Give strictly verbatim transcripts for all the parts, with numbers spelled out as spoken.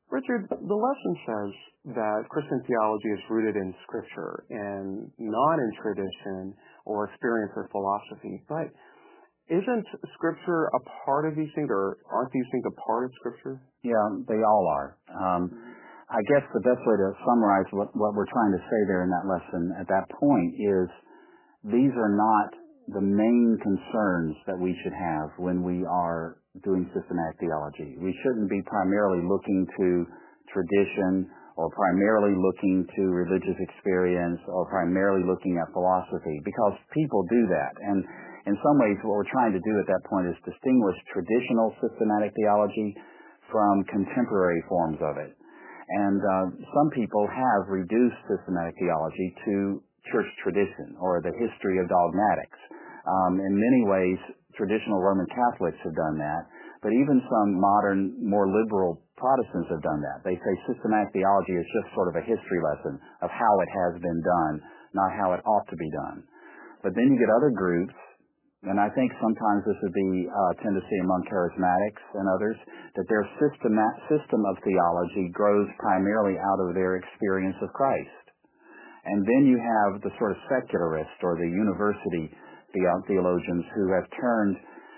Richard, the lesson says that Christian theology is rooted in Scripture and not in tradition or experience or philosophy. But isn't Scripture a part of these things, or aren't these things a part of Scripture? Yeah, they all are. Um, I guess the best way to summarize what, what we're trying to say there in that lesson at that point is these are not the main concerns that we should have when we are doing systematic theology. We shouldn't be primarily looking to tradition or primarily looking to religious experience or primarily looking at philosophy, because people do that. And in some ways what we're trying to do at that point is distinguish traditional systematic theology from contemporary forms of it. And uh, some people have reduced systematic theology to church tradition or the history of dogmatics. Um, in many ways, traditional Roman Catholics have done that, but even some modern, more liberal Protestants have done that. They say systematic theology is just sort of a history lesson of how it has been done, not how it ought to be done. But then you get other groups, and I think sometimes this would be a tendency among charismatics and others, that their system, system of theology grows primarily out of their experience of Christ. And then you have the sort of secularist or the university theologians who have turned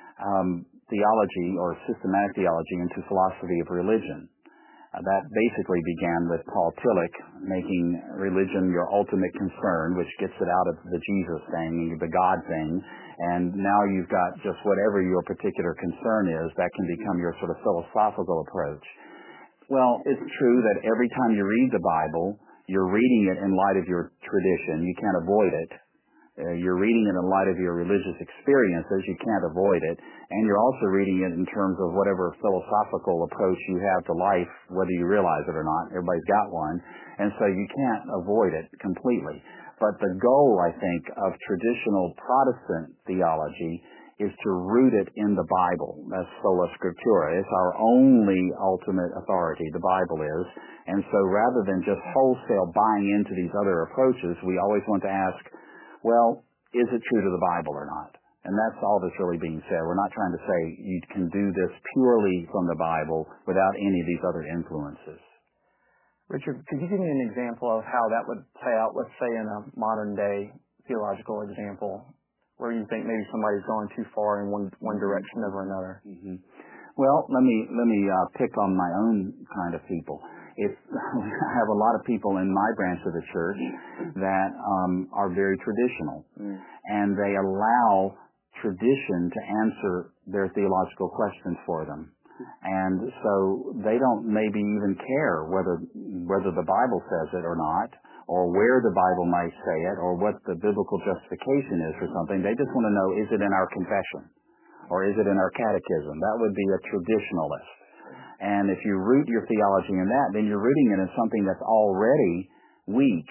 um, theology or systematic theology into philosophy of religion. Uh, that basically began with Paul Tillich making religion your ultimate concern, which gets it out of the Jesus thing, the God thing, and now you've got just whatever your particular concern is, that can become your sort of philosophical approach. Well, it's true that every time you read the Bible, you're reading it in light of your tradition. You can't avoid it. Uh, you're reading it in light of your religious experiences. You can't avoid it. And you're also reading it in terms of whatever philosophical approach you have to life, whether you realize it or not. Everybody's got one. And so you can't avoid it completely. But the goal, I think, of traditional Protestant theology is to root it in the Bible. That's sola scriptura. It's our only ultimate authority, the Bible is. And so rather than just wholesale buying into these other approaches, we always want to ask, well, is it true to the Bible or not? And that's all that's really being said. We're not trying to say you can do this purely from the Bible without any of these other influences. Richard, could you give me an example of how that would play out, let's say in a modern day theological example, where you think maybe somebody's going too far in one one direction over another? Mm-hmm. Well, let me let me uh, pick on my own kind of people. If I have a lot of people in my branch of the church that um, are very traditional, mm. and they allow tradition to answer their theological questions for them. And so they don't maybe even care whether whether the Bible says it or not, or where the Bible might say it, or what the biblical justification is for something. They just want to know, is it in our confession, or is it in our catechism? That would be a traditionalist. And if you root your theology in that, then you're rooting it in something that's already weak,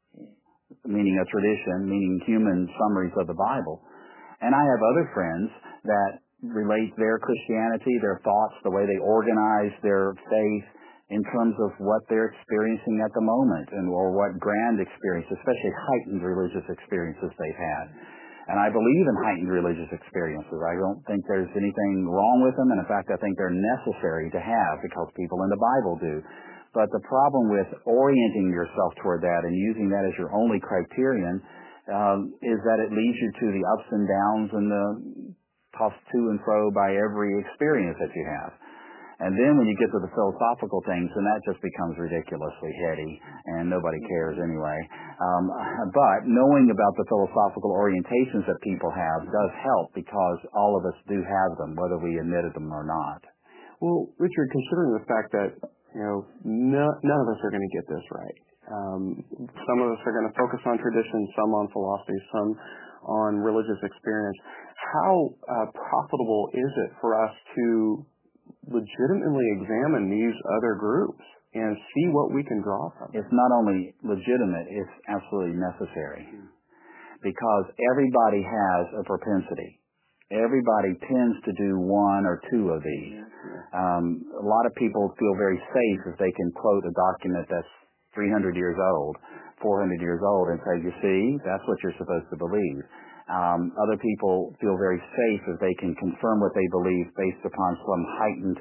meaning a tradition, meaning human summaries of the Bible. And I have other friends that relate their Christianity, their thoughts, the way they organize their faith in terms of what they're experiencing at the moment, and or what grand experience, especially heightened religious experiences they've had. And I believe in heightened religious experiences. I don't think there's anything wrong with them, and in fact I think they're necessary to have because people in the Bible do. But the problem with orienting yourself toward that and using that as your only criterion um, is that it leads you to the ups and downs and the tossed to and fro by every experience that you have. And then when you get to the philosophical things, then that just becomes ridiculously heady, and nobody cares anyway. Um, but knowing about the philosophical orientations that people have does help, because all of us do have them, whether we admitted them or not. Well, Richard, considering the fact that you know no, none of us are going to get this right. Um, some of us are going to focus on tradition, some on philosophy, some on religious experience. How uh, profitable is it for us to legitimately examine these other groups and see what we can draw from? It's not only legitimate, it's absolutely necessary. Because everybody has a propensity. Everybody tends to do one or two of these. Um, a lot of people feel very safe if they can quote a document that's three hundred years old, four hundred years old, and say, you see, that's what you're supposed to believe. Um, other people feel very safe if they can confirm what they believe based upon some heightened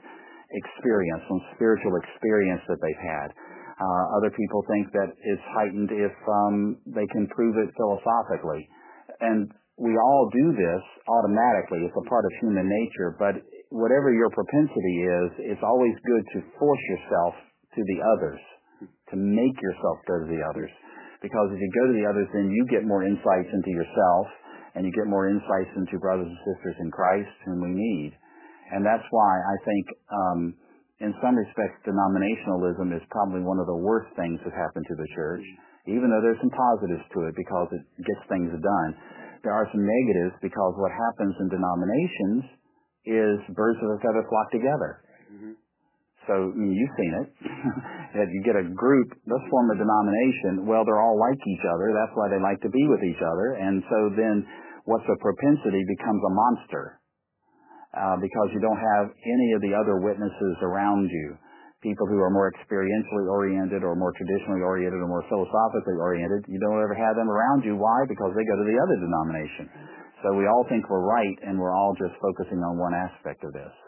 experience, some spiritual experience that they've had. Uh, other people think that it's heightened if um, they can prove it philosophically. And we all do this automatically. It's a part of human nature. But whatever your propensity is, it's always good to force yourself to the others, to make yourself go to the others. Because if you go to the others, then you get more insights into yourself, and you get more insights into brothers and sisters in Christ whom we need. And that's why I think, um, in some respects, denominationalism is probably one of the worst things that happened to the church, even though there's some positives to it because it gets things done. There are some negatives because what happens in denominations is birds of a feather flock together. Mm-hmm. So, I mean, you've seen it. If you get a group, let's form a denomination, well, they're all like each other. That's why they like to be with each other. And so then what's a propensity becomes a monster uh, because you don't have any of the other witnesses around you. People who are more experientially oriented or more traditionally oriented or more philosophically oriented, you don't ever have them around you. Why? Because they go to the other denomination. So we all think we're right, and we're all just focusing on one aspect of this.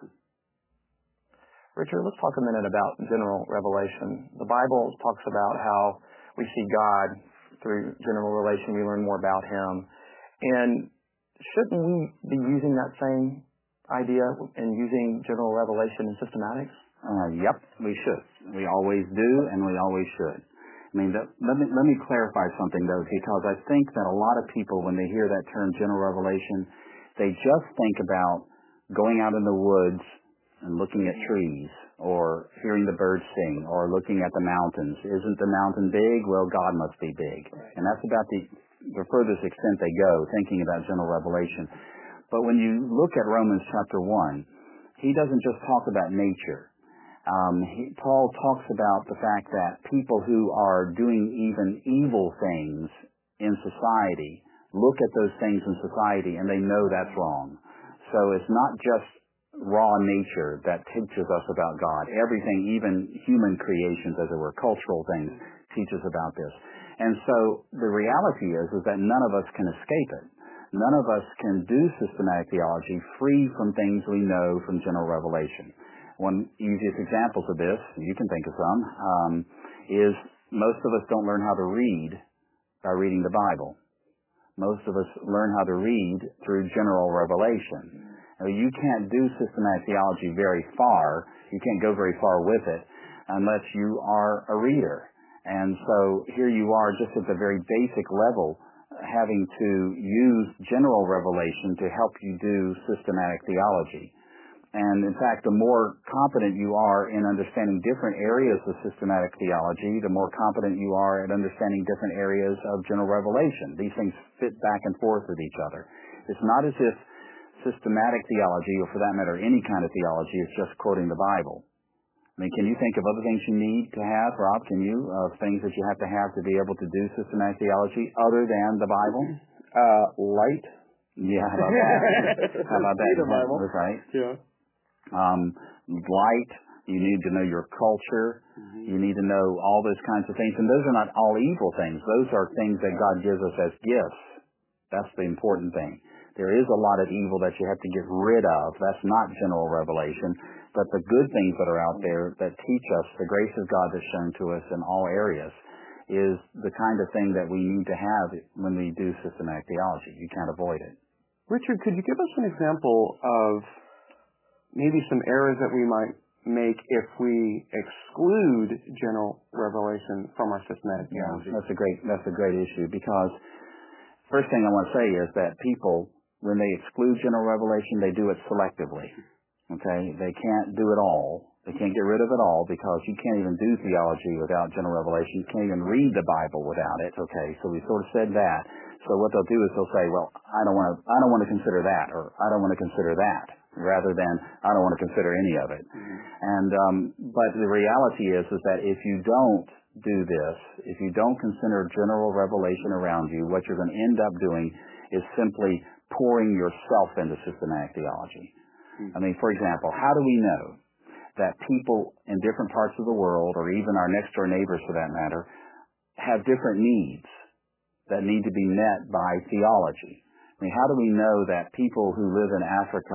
Richard, let's talk a minute about general revelation. The Bible talks about how we see God through general revelation. We learn more about Him. And shouldn't we be using that same idea and using general revelation in systematics? Uh, yep, we should. We always do, and we always should. I mean, the, let me let me clarify something, though, because I think that a lot of people, when they hear that term general revelation, they just think about going out in the woods and looking at trees, or hearing the birds sing, or looking at the mountains. Isn't the mountain big? Well, God must be big. And that's about the, the furthest extent they go, thinking about general revelation. But when you look at Romans chapter one, he doesn't just talk about nature. Um, he, Paul talks about the fact that people who are doing even evil things in society look at those things in society and they know that's wrong. So it's not just raw nature that teaches us about God. Everything, even human creations, as it were, cultural things, teaches about this. And so the reality is, is that none of us can escape it. None of us can do systematic theology free from things we know from general revelation. One easiest examples of this, you can think of some, um, is most of us don't learn how to read by reading the Bible. Most of us learn how to read through general revelation. Now, you can't do systematic theology very far. You can't go very far with it unless you are a reader. And so here you are just at the very basic level having to use general revelation to help you do systematic theology. And in fact, the more competent you are in understanding different areas of systematic theology, the more competent you are at understanding different areas of general revelation. These things fit back and forth with each other. It's not as if systematic theology, or for that matter, any kind of theology, is just quoting the Bible. I mean, can you think of other things you need to have, Rob? Can you, of things that you have to have to be able to do systematic theology other than the Bible? Uh, light. Yeah, how about that? How about that? The Bible. That's right. Yeah. Um, light, you need to know your culture, mm-hmm. You need to know all those kinds of things, and those are not all evil things. Those are things that God gives us as gifts. That's the important thing. There is a lot of evil that you have to get rid of. That's not general revelation, but the good things that are out there that teach us the grace of God that's shown to us in all areas is the kind of thing that we need to have when we do systematic theology. You can't avoid it. Richard, could you give us an example of maybe some errors that we might make if we exclude general revelation from our systematic theology? Yeah, that's a great that's a great issue, because first thing I want to say is that people, when they exclude general revelation, they do it selectively. Okay? They can't do it all. They can't get rid of it all, because you can't even do theology without general revelation. You can't even read the Bible without it. Okay? So we sort of said that. So what they'll do is they'll say, well, I don't want to I don't want to consider that, or I don't want to consider that, rather than I don't want to consider any of it. Mm-hmm. And um, but the reality is is that if you don't do this, if you don't consider general revelation around you, what you're going to end up doing is simply pouring yourself into systematic theology. Mm-hmm. I mean, for example, how do we know that people in different parts of the world, or even our next door neighbors for that matter, have different needs that need to be met by theology? I mean, how do we know that people who live in Africa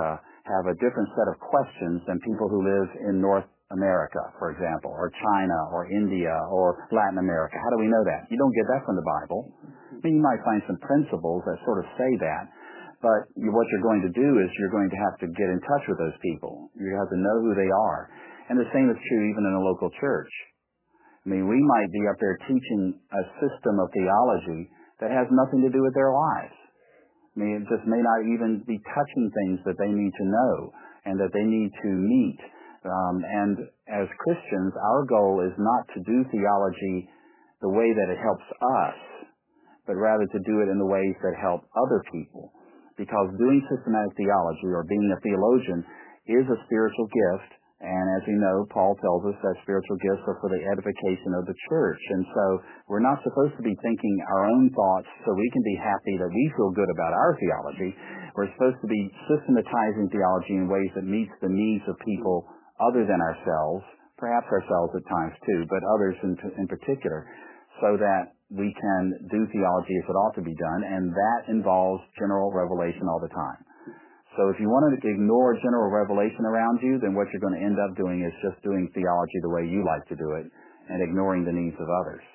have a different set of questions than people who live in North America, for example, or China, or India, or Latin America. How do we know that? You don't get that from the Bible. I mean, you might find some principles that sort of say that, but you, what you're going to do is you're going to have to get in touch with those people. You have to know who they are. And the same is true even in a local church. I mean, we might be up there teaching a system of theology that has nothing to do with their lives. I mean, it just may not even be touching things that they need to know and that they need to meet. Um, and as Christians, our goal is not to do theology the way that it helps us, but rather to do it in the ways that help other people. Because doing systematic theology or being a theologian is a spiritual gift, and as we know, Paul tells us that spiritual gifts are for the edification of the church. And so we're not supposed to be thinking our own thoughts so we can be happy that we feel good about our theology. We're supposed to be systematizing theology in ways that meets the needs of people other than ourselves, perhaps ourselves at times too, but others in, in particular, so that we can do theology as it ought to be done, and that involves general revelation all the time. So if you wanted to ignore general revelation around you, then what you're going to end up doing is just doing theology the way you like to do it and ignoring the needs of others.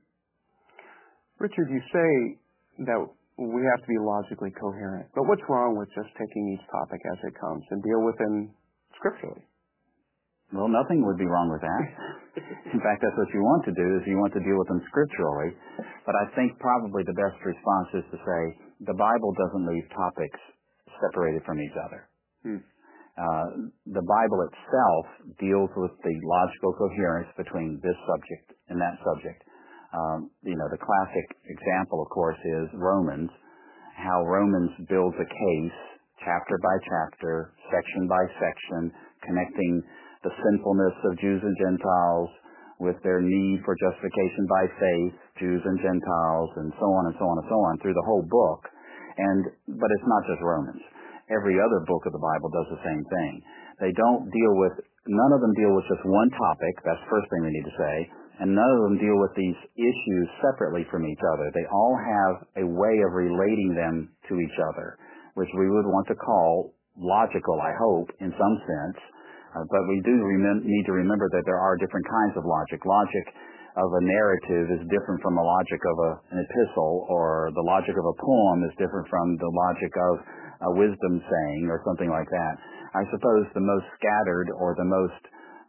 Richard, you say that we have to be logically coherent, but what's wrong with just taking each topic as it comes and deal with them scripturally? Well, nothing would be wrong with that. In fact, that's what you want to do, is you want to deal with them scripturally. But I think probably the best response is to say the Bible doesn't leave topics separated from each other. Hmm. Uh, the Bible itself deals with the logical coherence between this subject and that subject. Um, you know, the classic example, of course, is Romans, how Romans builds a case, chapter by chapter, section by section, connecting the sinfulness of Jews and Gentiles with their need for justification by faith, Jews and Gentiles, and so on and so on and so on through the whole book. And but it's not just Romans. Every other book of the Bible does the same thing. They don't deal with, none of them deal with just one topic. That's the first thing we need to say. And none of them deal with these issues separately from each other. They all have a way of relating them to each other, which we would want to call logical, I hope, in some sense. Uh, but we do remem- need to remember that there are different kinds of logic. Logic of a narrative is different from the logic of a, an epistle, or the logic of a poem is different from the logic of a wisdom saying or something like that. I suppose the most scattered or the most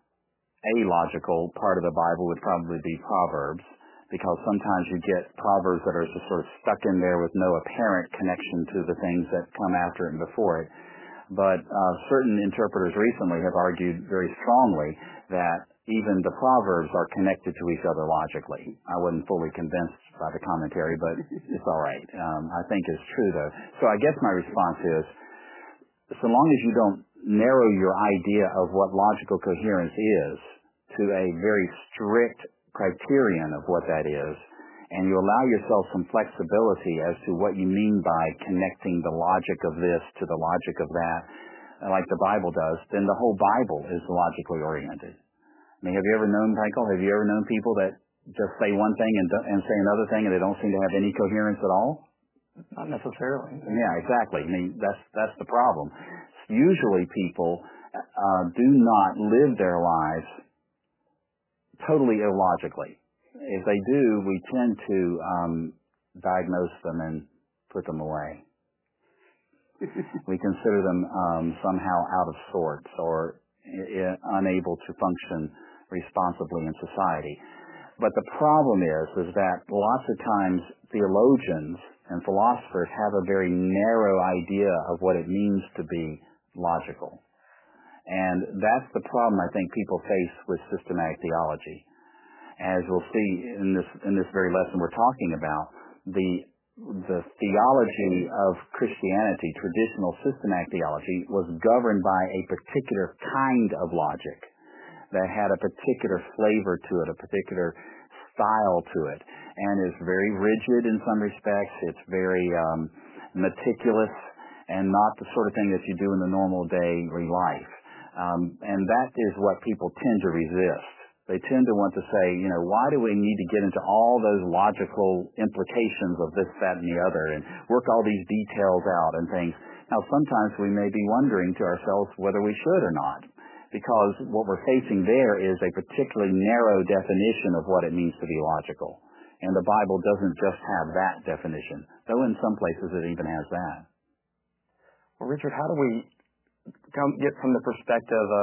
illogical part of the Bible would probably be Proverbs, because sometimes you get Proverbs that are just sort of stuck in there with no apparent connection to the things that come after it and before it. But uh, certain interpreters recently have argued very strongly that even the Proverbs are connected to each other logically. I wasn't fully convinced by the commentary, but it's all right. Um, I think it's true, though. So I guess my response is, so long as you don't narrow your idea of what logical coherence is to a very strict criterion of what that is, and you allow yourself some flexibility as to what you mean by connecting the logic of this to the logic of that, like the Bible does, then the whole Bible is logically oriented. I mean, have you ever known, Michael, have you ever known people that just say one thing and, and say another thing and they don't seem to have any coherence at all? Not necessarily. Yeah, exactly. I mean, that's, that's the problem. Usually people uh, do not live their lives totally illogically. If they do, we tend to um, diagnose them and put them away. We consider them um, somehow out of sorts or I- unable to function responsibly in society. But the problem is, is that lots of times theologians and philosophers have a very narrow idea of what it means to be logical. And that's the problem I think people face with systematic theology. As we'll see in this in this very lesson we're talking about, the the theology of Christianity, traditional systematic theology, was governed by a particular kind of logic that had a particular flavor to it, a particular style to it, and is very rigid in some respects. It's very um, meticulous and not the sort of thing that you do in the normal daily life. Um, and that is what people tend to resist. They tend to want to say, you know, why do we need to get into all those logical implications of this, that, and the other and work all these details out and things? Now, sometimes we may be wondering to ourselves whether we should or not, because what we're facing there is a particularly narrow definition of what it means to be logical. And the Bible doesn't just have that definition, though in some places it even has that. Well, Richard, how do we come get from the perspective of,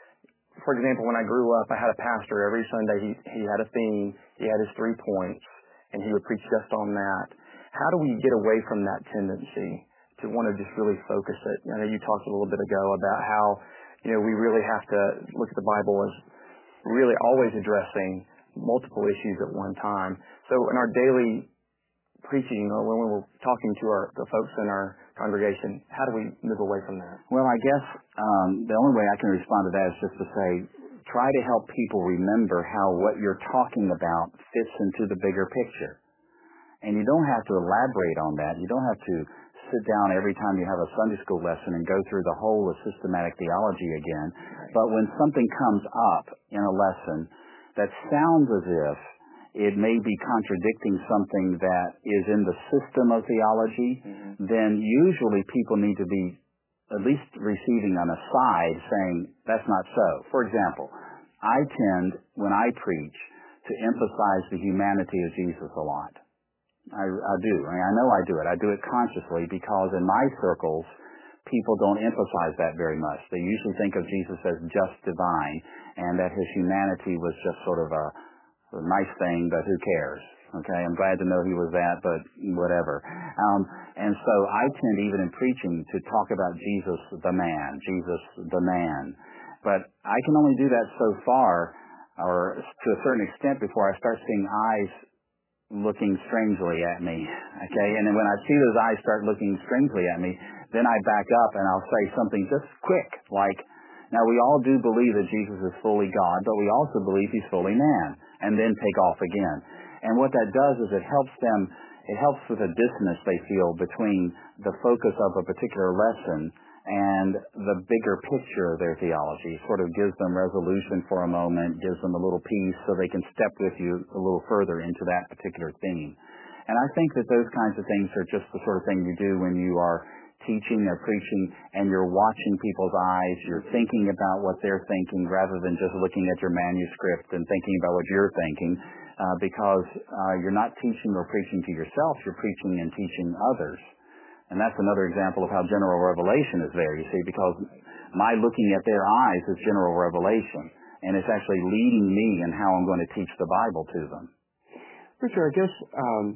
for example, when I grew up, I had a pastor. Every Sunday he, he had a theme, he had his three points, and he would preach just on that. How do we get away from that tendency to want to just really focus it? I know you talked a little bit ago about how, you know, we really have to look at the Bible as really always addressing multiple issues at one time. So in our daily preaching, or when we're talking to our the folks in our congregation, how do we move away from that? Well, I guess um, the only way I can respond to that is just to say, try to help people remember how what you're talking about fits into the bigger picture. And you don't have to elaborate on that. You don't have to sit down every time you have a Sunday school lesson and go through the whole of systematic theology again. But when something comes up in a lesson that sounds as if it may be contradicting something that is in the system of theology, mm-hmm. then usually people need to be at least receiving an aside saying, that's not so. For example, I tend, when I preach, to emphasize the humanity of Jesus a lot. I, I do. I mean, I know I do it. I do it consciously because in my circles, people don't emphasize that very much. They usually think of Jesus as just divine and that his humanity was just sort of a, a nice thing, but who cares? Okay, I'm glad to know he was that, but whatever. Um, and so I tend, even in preaching, to talk about Jesus the man, Jesus the man. But I can only do that so far, or to a certain extent, before I start seeing eyes looking strangely at me, okay? And then when I see those eyes start looking strangely at me, then I back up and I'll say something just quick, like, now we all do believe that Jesus is fully God, but we also believe he's fully man, and then take off again. And what that does is it helps them, it helps with the dissonance they feel between the focus of a particular lesson and the bigger picture of their theology. It sort of gives them resolution for a moment, gives them a little peace so they can step with you a little further into that particular theme. And I think that those kinds of things are just the sort of thing you do when you are teaching or preaching and you're watching people's eyes, you're thinking about what they're thinking rather than just looking at your manuscript and thinking about what you're thinking, uh, because uh, you're not teaching or preaching to yourself, you're preaching and teaching others. And that's another example of how general revelation is there, you see, because my looking at their eyes is general revelation, and it's actually leading me in how I'm going to teach the Bible to them. Richard, I guess um,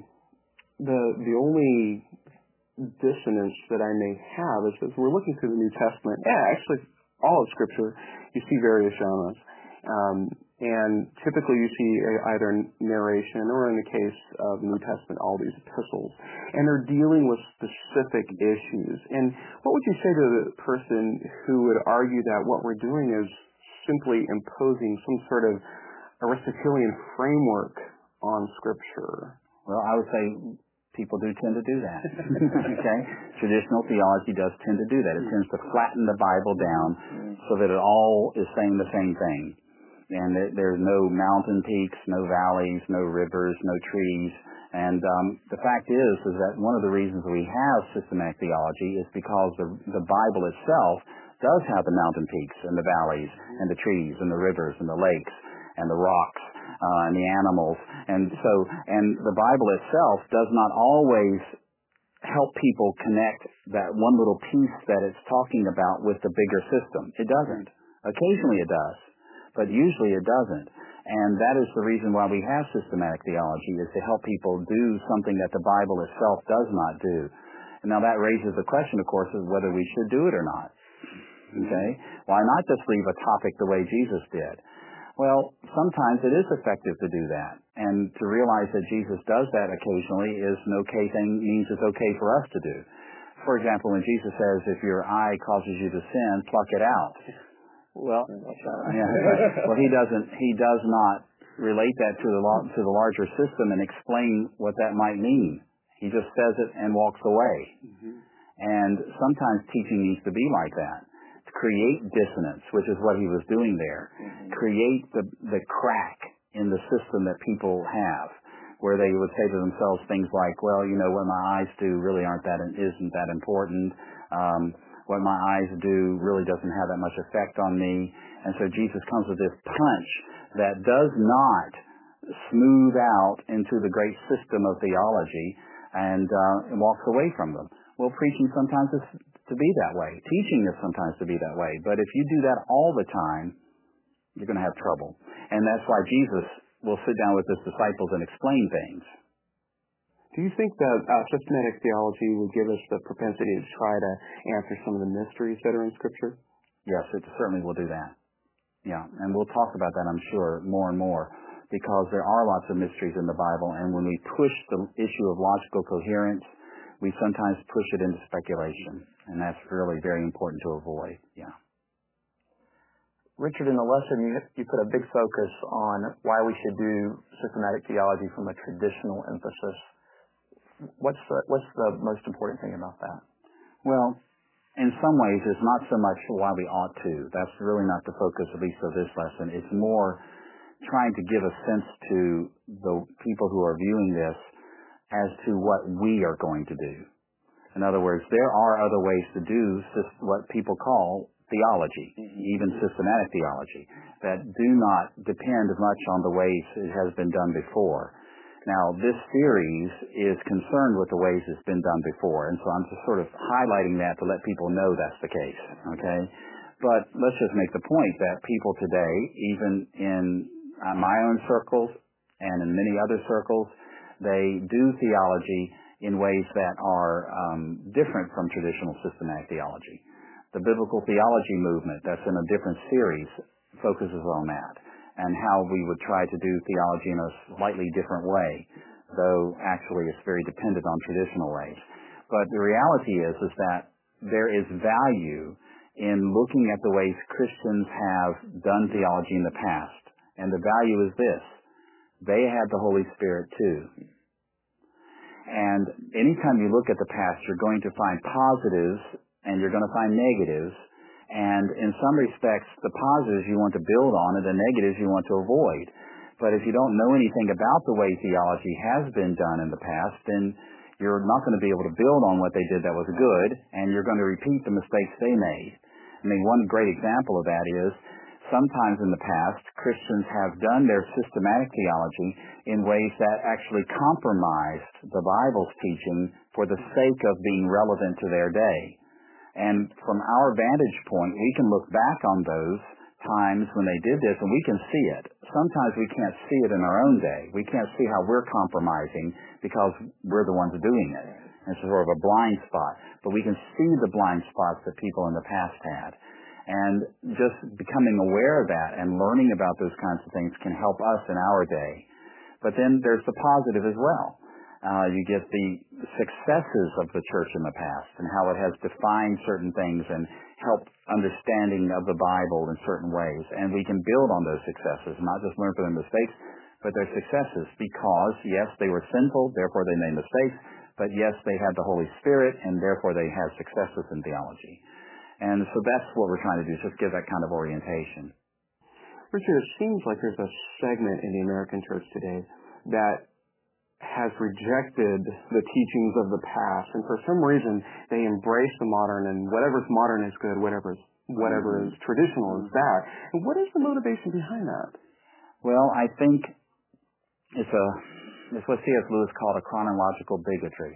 the the only dissonance that I may have is that we're looking through the New Testament, yeah, actually all of Scripture, you see various genres. Um, and typically you see either narration or, in the case of the New Testament, all these epistles. And they're dealing with specific issues. And what would you say to the person who would argue that what we're doing is simply imposing some sort of Aristotelian framework on Scripture? Well, I would say people do tend to do that. Okay? Traditional theology does tend to do that. It tends to flatten the Bible down so that it all is saying the same thing. And there's no mountain peaks, no valleys, no rivers, no trees. And um, the fact is, is that one of the reasons we have systematic theology is because the, the Bible itself does have the mountain peaks and the valleys and the trees and the rivers and the lakes and the rocks uh, and the animals. And so, and the Bible itself does not always help people connect that one little piece that it's talking about with the bigger system. It doesn't. Occasionally it does, but usually it doesn't. And that is the reason why we have systematic theology, is to help people do something that the Bible itself does not do. And now that raises the question, of course, of whether we should do it or not. Okay? Why not just leave a topic the way Jesus did? Well, sometimes it is effective to do that. And to realize that Jesus does that occasionally is an okay thing, means it's okay for us to do. For example, when Jesus says, if your eye causes you to sin, pluck it out. Well, yeah, well, he doesn't, he does not relate that to the, to the larger system and explain what that might mean. He just says it and walks away. Mm-hmm. And sometimes teaching needs to be like that. Create dissonance, which is what he was doing there. Mm-hmm. Create the the crack in the system that people have, where they would say to themselves things like, well, you know, what my eyes do really aren't that, isn't that important. Um, what my eyes do really doesn't have that much effect on me. And so Jesus comes with this punch that does not smooth out into the great system of theology and, uh, and walks away from them. Well, preaching sometimes is to be that way. Teaching is sometimes to be that way. But if you do that all the time, you're going to have trouble. And that's why Jesus will sit down with his disciples and explain things. Do you think that uh, systematic theology would give us the propensity to try to answer some of the mysteries that are in Scripture? Yes, it certainly will do that. Yeah, and we'll talk about that, I'm sure, more and more, because there are lots of mysteries in the Bible, and when we push the issue of logical coherence, we sometimes push it into speculation, and that's really very important to avoid. Yeah. Richard, in the lesson, you, you put a big focus on why we should do systematic theology from a traditional emphasis. What's the, what's the most important thing about that? Well, in some ways, it's not so much why we ought to. That's really not the focus, at least of this lesson. It's more trying to give a sense to the people who are viewing this as to what we are going to do. In other words, there are other ways to do what people call theology, even systematic theology, that do not depend as much on the ways it has been done before. Now, this series is concerned with the ways it's been done before, and so I'm just sort of highlighting that to let people know that's the case, okay? But let's just make the point that people today, even in uh, my own circles and in many other circles, they do theology in ways that are um, different from traditional systematic theology. The biblical theology movement, that's in a different series, focuses on that, and how we would try to do theology in a slightly different way, though actually it's very dependent on traditional ways. But the reality is, is that there is value in looking at the ways Christians have done theology in the past. And the value is this: they had the Holy Spirit too. And anytime you look at the past, you're going to find positives and you're going to find negatives. And in some respects, the positives you want to build on and the negatives you want to avoid. But if you don't know anything about the way theology has been done in the past, then you're not going to be able to build on what they did that was good, and you're going to repeat the mistakes they made. I mean, one great example of that is sometimes in the past, Christians have done their systematic theology in ways that actually compromised the Bible's teaching for the sake of being relevant to their day. And from our vantage point, we can look back on those times when they did this, and we can see it. Sometimes we can't see it in our own day. We can't see how we're compromising because we're the ones doing it. It's sort of a blind spot. But we can see the blind spots that people in the past had. And just becoming aware of that and learning about those kinds of things can help us in our day. But then there's the positive as well. Uh, you get the successes of the church in the past and how it has defined certain things and helped understanding of the Bible in certain ways. And we can build on those successes, not just learn from their mistakes, but their successes, because, yes, they were sinful, therefore they made mistakes, but yes, they had the Holy Spirit, and therefore they had successes in theology. And so that's what we're trying to do, just give that kind of orientation. Richard, it seems like there's a segment in the American church today that has rejected the teachings of the past, and for some reason they embrace the modern, and whatever's modern is good, whatever is, whatever is traditional is bad. And what is the motivation behind that? Well, I think it's a it's what C S Lewis called a chronological bigotry.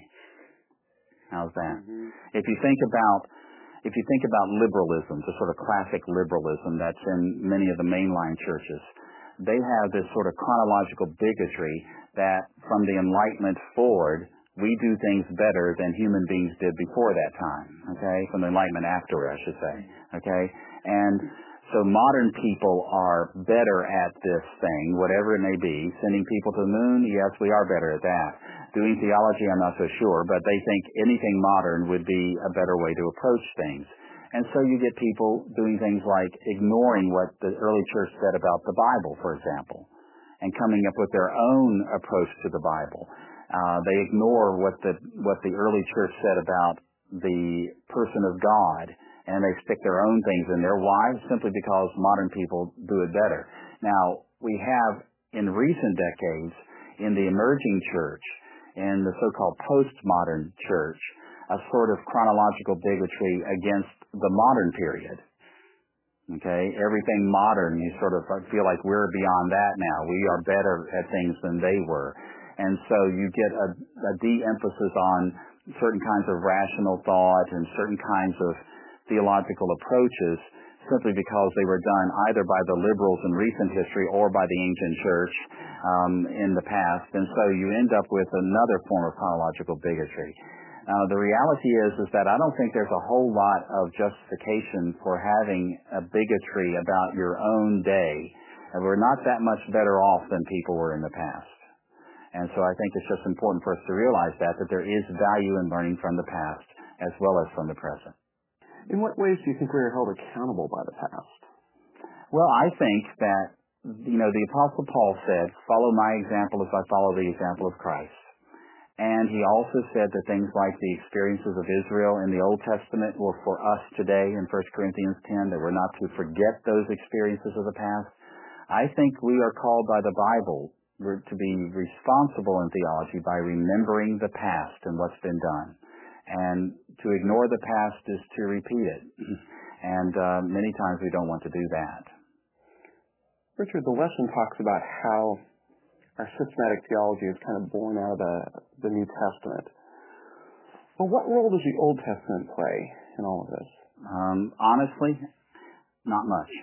How's that? Mm-hmm. If you think about if you think about liberalism, the sort of classic liberalism that's in many of the mainline churches, they have this sort of chronological bigotry that from the Enlightenment forward, we do things better than human beings did before that time, okay? From the Enlightenment after, I should say, okay? And so modern people are better at this thing, whatever it may be. Sending people to the moon, yes, we are better at that. Doing theology, I'm not so sure, but they think anything modern would be a better way to approach things. And so you get people doing things like ignoring what the early church said about the Bible, for example, and coming up with their own approach to the Bible. Uh, they ignore what the what the early church said about the person of God, and they stick their own things in there. Why? Simply because modern people do it better. Now, we have in recent decades in the emerging church, in the so-called postmodern church, a sort of chronological bigotry against the modern period. Okay, everything modern, you sort of feel like we're beyond that now. We are better at things than they were. And so you get a, a de-emphasis on certain kinds of rational thought and certain kinds of theological approaches simply because they were done either by the liberals in recent history or by the ancient church um, in the past. And so you end up with another form of chronological bigotry. Uh, the reality is, is that I don't think there's a whole lot of justification for having a bigotry about your own day. And we're not that much better off than people were in the past. And so I think it's just important for us to realize that, that there is value in learning from the past as well as from the present. In what ways do you think we are held accountable by the past? Well, I think that, you know, the Apostle Paul said, follow my example as I follow the example of Christ. And he also said that things like the experiences of Israel in the Old Testament were for us today in First Corinthians ten, that we're not to forget those experiences of the past. I think we are called by the Bible to be responsible in theology by remembering the past and what's been done. And to ignore the past is to repeat it. And uh, many times we don't want to do that. Richard, the lesson talks about how our systematic theology is kind of born out of the, the New Testament. Well, what role does the Old Testament play in all of this? Um, honestly, not much.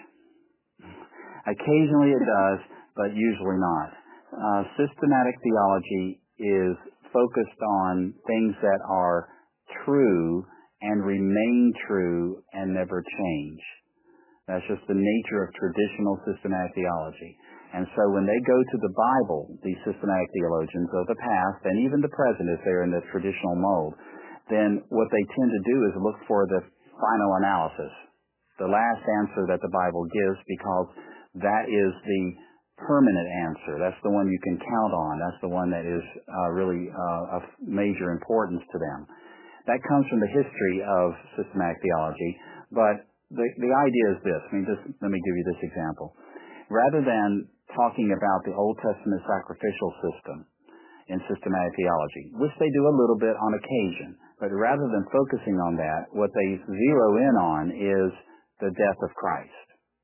Occasionally it does, but usually not. Uh, systematic theology is focused on things that are true and remain true and never change. That's just the nature of traditional systematic theology. And so when they go to the Bible, these systematic theologians of the past, and even the present if they're in the traditional mold, then what they tend to do is look for the final analysis, the last answer that the Bible gives, because that is the permanent answer. That's the one you can count on. That's the one that is uh, really uh, of major importance to them. That comes from the history of systematic theology, but the, the idea is this. I mean, just let me give you this example. Rather than talking about the Old Testament sacrificial system in systematic theology, which they do a little bit on occasion, but rather than focusing on that, what they zero in on is the death of Christ.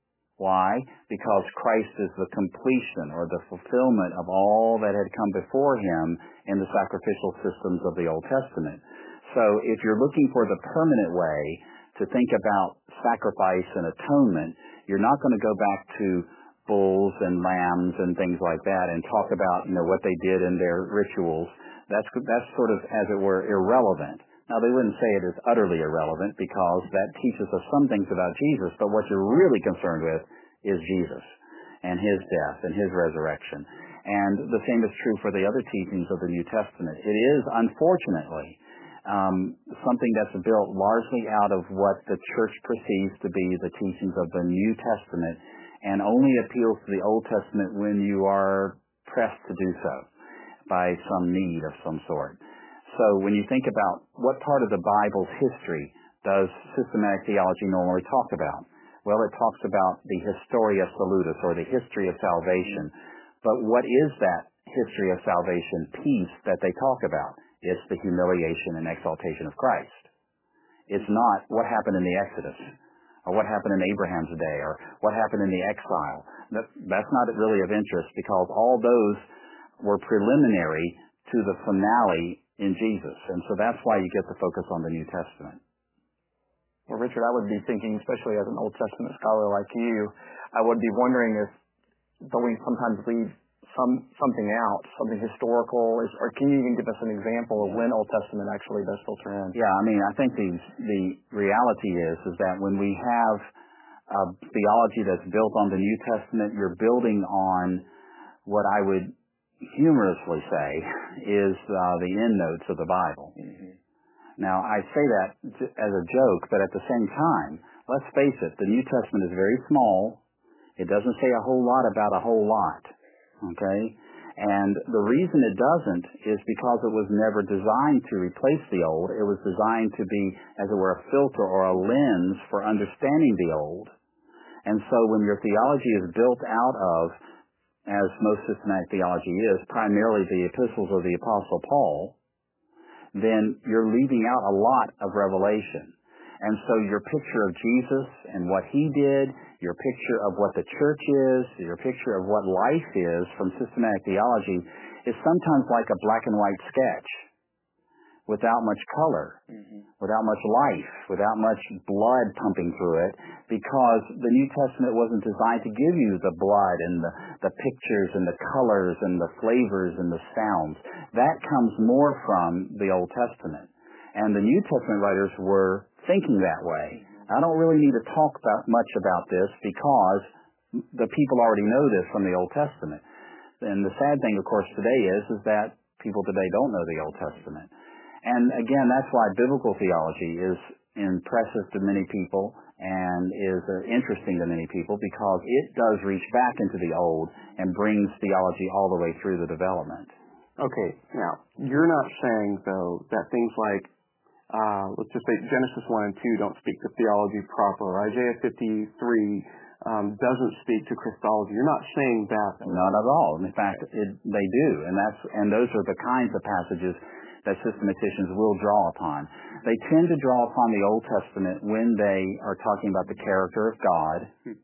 Why? Because Christ is the completion or the fulfillment of all that had come before him in the sacrificial systems of the Old Testament. So if you're looking for the permanent way to think about sacrifice and atonement, you're not going to go back to bulls and lambs and things like that and talk about, you know, what they did in their rituals. That's that's sort of, as it were, irrelevant. Now, they wouldn't say it is utterly irrelevant because that teaches us some things about Jesus, but what you're really concerned with is Jesus and his death and his resurrection. And the same is true for the other teachings of the New Testament. It is, unfortunately, um, something that's built largely out of what the church perceives to be the teachings of the New Testament and only appeals to the Old Testament when you are pressed to do so by some need of some sort. So when you think about what part of the Bible's history does systematic theology normally talk about? Well, it talks about the Historia Salutis, or the history of salvation. But what is that history of salvation piece that they talk about? It's the humiliation and exaltation of Christ. It's not what happened in the Exodus, or what happened in Abraham's day, or what happened in the exile. That, that's not really of interest, because all those were preliminary to the finale in Jesus. And so that's why you get the focus on the New Testament. Well, Richard, I would be thinking, especially as an Old Testament scholar like you, I would be wondering if, don't we sometimes leave some something out, something historical, is, or can you even give us an example of when Old Testament actually does filter in? Yeah, I mean, I think the the reality is is that when we have a theology that's built on the New Testament, you're building on what I would humorously say is uh, the endnotes of the Bible. Mm-hmm. Now, I say that as a joke, but at the same time, let's face it, the New Testament is very small. It doesn't say a whole lot about a whole lot, okay? And the reason it doesn't is because it was never designed to replace the Old. It was designed to be, as it were, a filter or a lens for understanding the Old. And so when your theology is built out of, as most systematic theology is, primarily the epistles of the Apostle Paul, then you're leaving out a lot of revelation. And so your picture of Jesus and what he did, your picture of what the church is, your picture of what life is from systematic theology is sometimes like a black and white sketch without much color, mm-hmm. without much life, without much blood pumping through it, because the New Testament wasn't designed to give you the blood and the, the pictures and the colors and the flavors and the sounds. That comes more from the Old Testament. And the New Testament writers were thinking that way. I don't really need to talk about much about this because the people already know this from the Old Testament. And the sad thing, of course, today is, is that people today don't know the Old Testament. And again, that's why biblical theology is impressive to many people and is uh, interesting to many people, because it does reach back into the Old and brings theology all the way through the development. Okay, now, you're not saying, though, that things like, uh, let's just say Genesis one and two don't speak to theology proper, or Isaiah fifty-three um, doesn't speak to Christology. You're not saying that. Not at all. In fact, it, they do, and that's and those are the kinds of passages that systematicians will draw upon. They tend to draw upon the Old Testament when they are talking about the character of God,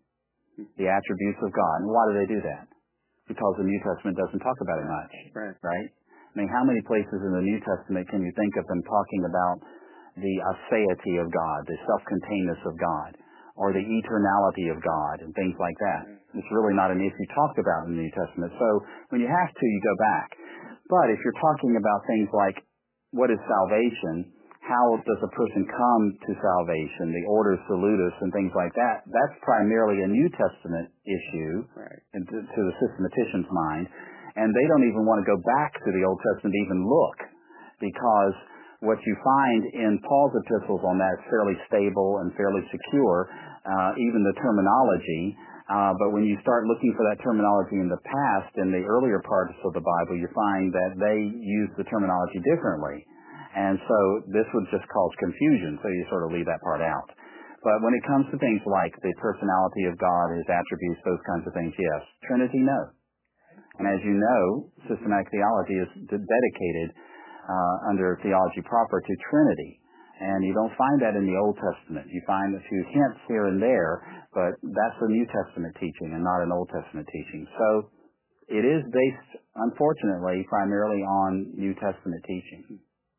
the attributes of God. And why do they do that? Because the New Testament doesn't talk about it much, right? right? I mean, how many places in the New Testament can you think of them talking about the aseity of God, the self-containedness of God, or the eternality of God, and things like that? It's really not an issue talked about in the New Testament. So when you have to, you go back. But if you're talking about things like what is salvation, how does a person come to salvation, the ordo salutis and things like that, that's primarily a New Testament issue, right, to, to the systematician's mind. And they don't even want to go back to the Old Testament to even look, because what you find in Paul's epistles on that is fairly stable and fairly secure, uh, even the terminology. Uh, but when you start looking for that terminology in the past, in the earlier parts of the Bible, you find that they use the terminology differently. And so this would just cause confusion, so you sort of leave that part out. But when it comes to things like the personality of God, his attributes, those kinds of things, yes. Trinity, no. And as you know, systematic theology is dedicated uh, under theology proper to Trinity. And you don't find that in the Old Testament. You find a few hints here and there, but that's a New Testament teaching and not an Old Testament teaching. So it is based, unfortunately, primarily on New Testament teaching.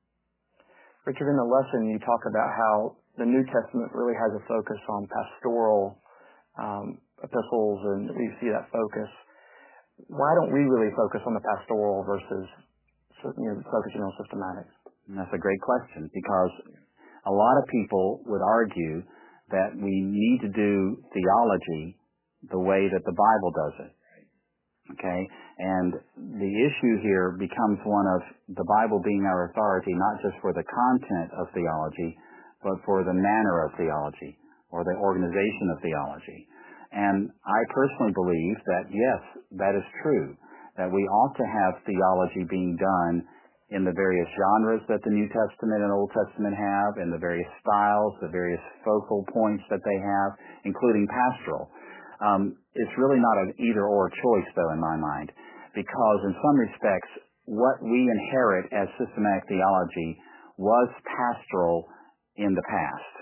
Richard, in the lesson you talk about how the New Testament really has a focus on pastoral um, epistles, and we see that focus. Why don't we really focus on the pastoral versus you know, focusing on systematics? And that's a great question, because a lot of people would argue that we need to do theology the way that the Bible does it. Okay? And the issue here becomes one of the Bible being our authority, not just for the content of theology, but for the manner of theology, or the organization of theology. And I personally believe that, yes, that is true, that we ought to have theology being done in the various genres that the New Testament and Old Testament have, in the various styles, the various focal points that they have, including pastoral. Um, it's really not an either-or choice, though, in my mind, because in some respects, what we inherit as systematic theology was pastoral in the past.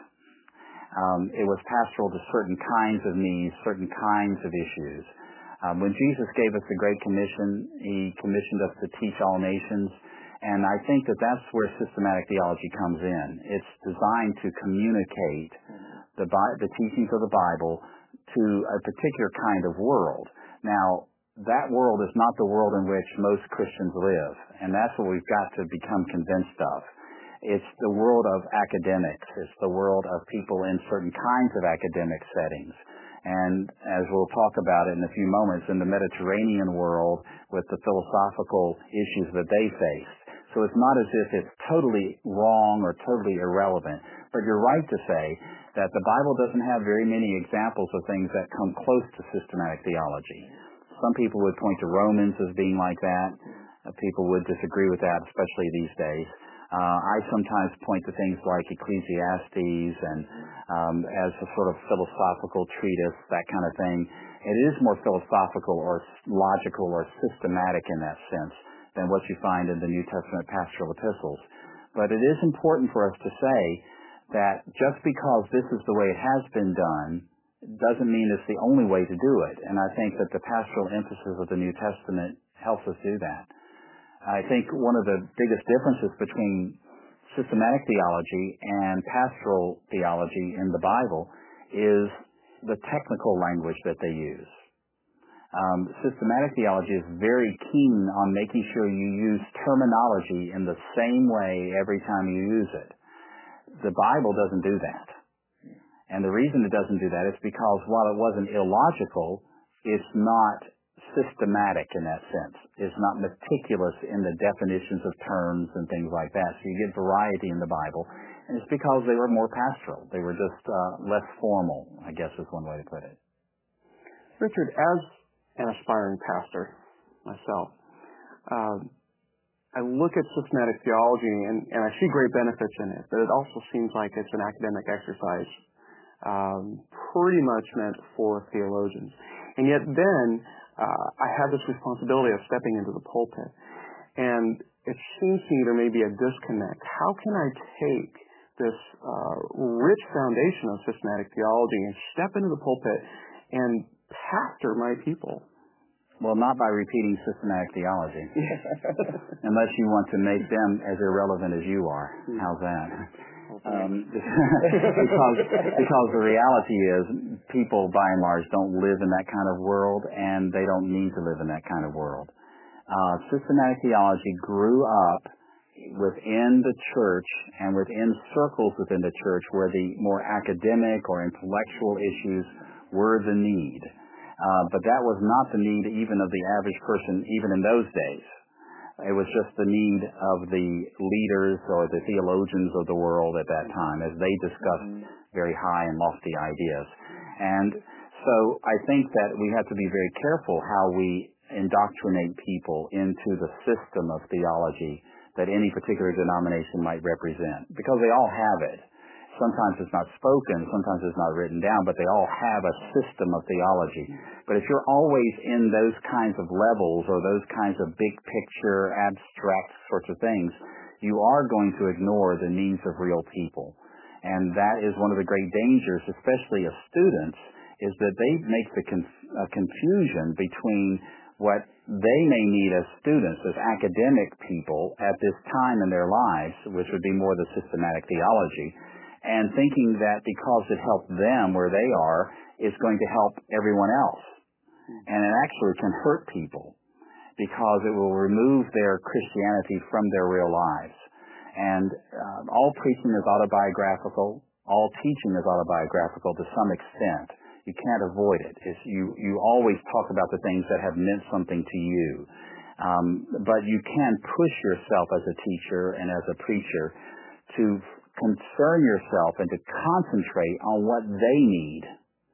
Um, it was pastoral to certain kinds of needs, certain kinds of issues. Um, when Jesus gave us the Great Commission, he commissioned us to teach all nations. And I think that that's where systematic theology comes in. It's designed to communicate the, the teachings of the Bible to a particular kind of world. Now, that world is not the world in which most Christians live, and that's what we've got to become convinced of. It's the world of academics. It's the world of people in certain kinds of academic settings. And as we'll talk about it in a few moments, in the Mediterranean world with the philosophical issues that they face. So it's not as if it's totally wrong or totally irrelevant. But you're right to say that the Bible doesn't have very many examples of things that come close to systematic theology. Some people would point to Romans as being like that. People would disagree with that, especially these days. Uh, I sometimes point to things like Ecclesiastes and um, as a sort of philosophical treatise, that kind of thing. It is more philosophical or logical or systematic in that sense than what you find in the New Testament pastoral epistles. But it is important for us to say that just because this is the way it has been done doesn't mean it's the only way to do it. And I think that the pastoral emphasis of the New Testament helps us do that. I think one of the biggest differences between systematic theology and pastoral theology in the Bible is the technical language that they use. Um, systematic theology is very keen on making sure you use terminology in the same way every time you use it. The Bible doesn't do that. And the reason it doesn't do that is because while it wasn't illogical, it's not systematic in that sense. It's not meticulous in the definitions of terms and things like that. So you get variety in the Bible. And it's because they were more pastoral. They were just uh, less formal, I guess is one way to put it. Richard, as an aspiring pastor myself, um, I look at systematic theology and, and I see great benefits in it, but it also seems like it's an academic exercise, um, pretty much meant for theologians. And yet then uh, I have this responsibility of stepping into the pulpit. And it seems to me there may be a disconnect. How can I take this uh, rich foundation of systematic theology and step into the pulpit and pastor my people? Well, not by repeating systematic theology, unless you want to make them as irrelevant as you are. How's that? Um, because, because the reality is people, by and large, don't live in that kind of world, and they don't need to live in that kind of world. Uh, systematic theology grew up within the church and within circles within the church where the more academic or intellectual issues were the need. Uh, but that was not the need even of the average person, even in those days. It was just the need of the leaders or the theologians of the world at that time as they discussed very high and lofty ideas. And so I think that we have to be very careful how we indoctrinate people into the system of theology that any particular denomination might represent, because they all have it. Sometimes it's not spoken, sometimes it's not written down, but they all have a system of theology. But if you're always in those kinds of levels or those kinds of big picture, abstract sorts of things, you are going to ignore the needs of real people. And that is one of the great dangers, especially of students, is that they make the conf- uh, confusion between what they may need as students, as academic people at this time in their lives, which would be more the systematic theology, and thinking that because it helped them where they are, it's going to help everyone else. And it actually can hurt people because it will remove their Christianity from their real lives. And uh, all preaching is autobiographical. All teaching is autobiographical to some extent. You can't avoid it. It's, you, you always talk about the things that have meant something to you. Um, but you can push yourself as a teacher and as a preacher to concern yourself and to concentrate on what they need.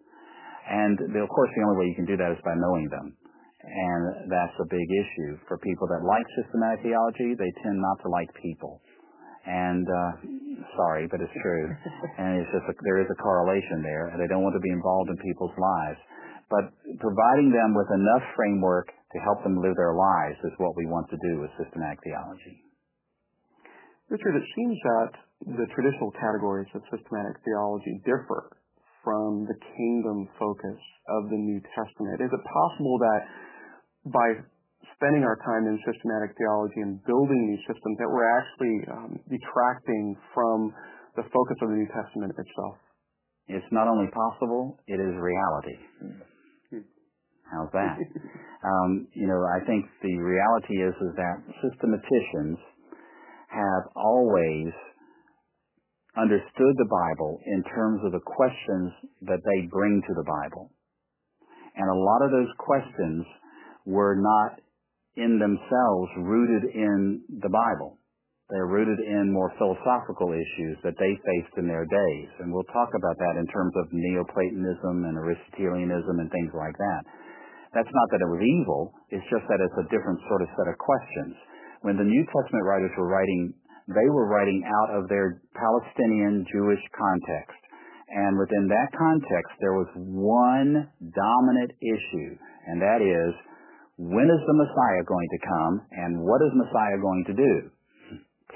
And of course, the only way you can do that is by knowing them. And that's a big issue. For people that like systematic theology, they tend not to like people. And uh, sorry, but it's true. And it's just a, there is a correlation there, and they don't want to be involved in people's lives. But providing them with enough framework to help them live their lives is what we want to do with systematic theology. Richard, it seems that the traditional categories of systematic theology differ from the kingdom focus of the New Testament. Is it possible that by spending our time in systematic theology and building these systems that we're actually um, detracting from the focus of the New Testament itself? It's not only possible, it is reality. Hmm. How's that? um, you know, I think the reality is, is that systematicians have always understood the Bible in terms of the questions that they bring to the Bible. And a lot of those questions were not in themselves rooted in the Bible. They're rooted in more philosophical issues that they faced in their days. And we'll talk about that in terms of Neoplatonism and Aristotelianism and things like that. That's not that it was evil, it's just that it's a different sort of set of questions. When the New Testament writers were writing, they were writing out of their Palestinian Jewish context. And within that context, there was one dominant issue, and that is, when is the Messiah going to come, and what is Messiah going to do?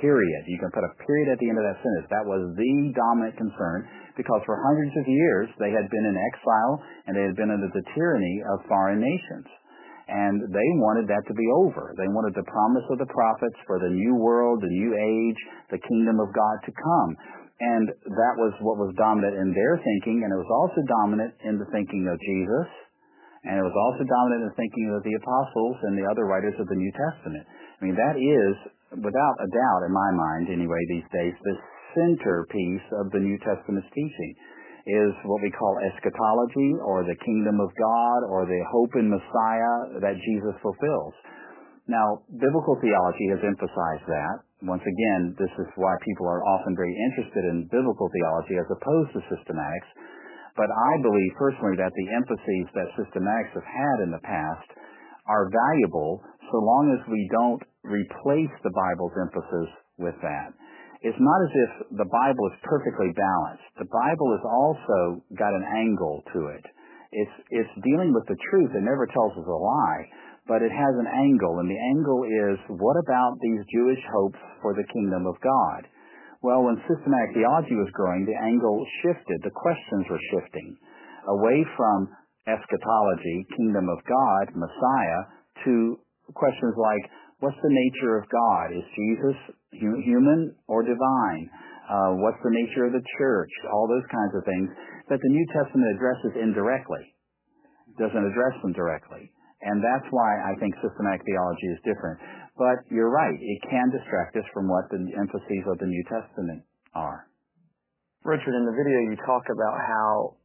period. You can put a period at the end of that sentence. That was the dominant concern because for hundreds of years they had been in exile and they had been under the tyranny of foreign nations. And they wanted that to be over. They wanted the promise of the prophets for the new world, the new age, the kingdom of God to come. And that was what was dominant in their thinking, and it was also dominant in the thinking of Jesus, and it was also dominant in the thinking of the apostles and the other writers of the New Testament. I mean, that is, without a doubt, in my mind anyway these days, the centerpiece of the New Testament's teaching is what we call eschatology, or the kingdom of God, or the hope in Messiah that Jesus fulfills. Now, biblical theology has emphasized that. Once again, this is why people are often very interested in biblical theology as opposed to systematics. But I believe personally that the emphases that systematics have had in the past are valuable so long as we don't replace the Bible's emphasis with that. It's not as if the Bible is perfectly balanced. The Bible has also got an angle to it. It's, it's dealing with the truth. It never tells us a lie, but it has an angle, and the angle is, what about these Jewish hopes for the kingdom of God? Well, when systematic theology was growing, the angle shifted. The questions were shifting away from eschatology, kingdom of God, Messiah, to questions like, what's the nature of God? Is Jesus hu- human or divine? Uh, what's the nature of the church? All those kinds of things that the New Testament addresses indirectly. Doesn't address them directly. And that's why I think systematic theology is different. But you're right, it can distract us from what the emphases of the New Testament are. Richard, in the video you talk about how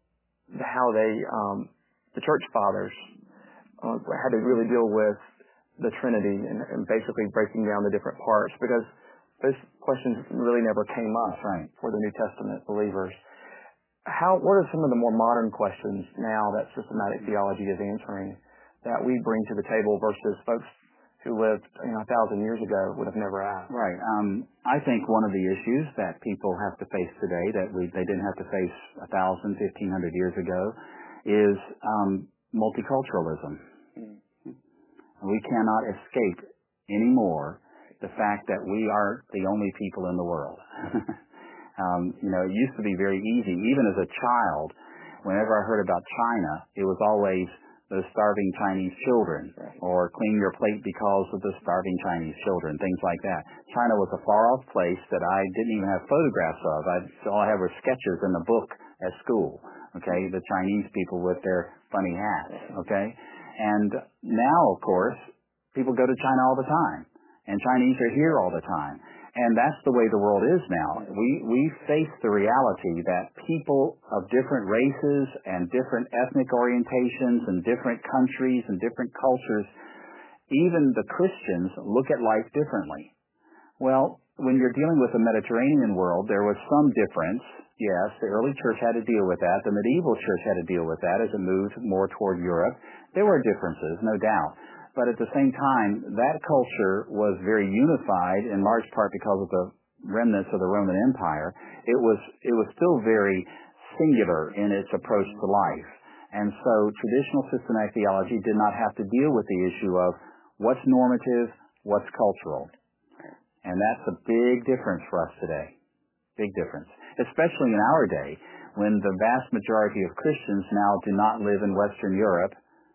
how they, um, the church fathers, uh, had to really deal with the Trinity and, and basically breaking down the different parts, because those questions really never came up right. for the New Testament believers. How, what are some of the more modern questions now that systematic theology is answering that we bring to the table versus folks who lived, you know, a thousand years ago would have never asked? Right. Um, I think one of the issues that people have to face today that we, they didn't have to face a thousand, fifteen hundred years ago is um, multiculturalism. Mm-hmm. We cannot escape anymore the fact that we are the only people in the world. um, you know, it used to be very easy. Even as a child, whenever I heard about China, it was always those starving Chinese children, right. or clean your plate because of the starving Chinese children, things like that. China was a far-off place that I didn't even have photographs of. I, all I had were sketches in the book at school, okay, the Chinese people with their funny hats, okay? And now, of course, people go to China all the time, and Chinese are here all the time. And that's the way the world is now. We we face the reality that people of different races and different ethnic orientations and different countries and different cultures, even the Christians, look at life differently. Well, when you're dealing with the Mediterranean world, there was some difference. Yes, the early church had to deal with that. The medieval church had to deal with that as it moved more toward Europe. There were differences, no doubt. But at the same time, that culture was very unified, in large part because of the remnants of the Roman Empire. It was, it was still very singular in its approach to life. And so traditional systematic theology did not have to deal with the issue of what's normative, what's cultural. And that's a big difference for us today. Big difference. Especially in our day, when the vast majority of Christians now do not live in Western Europe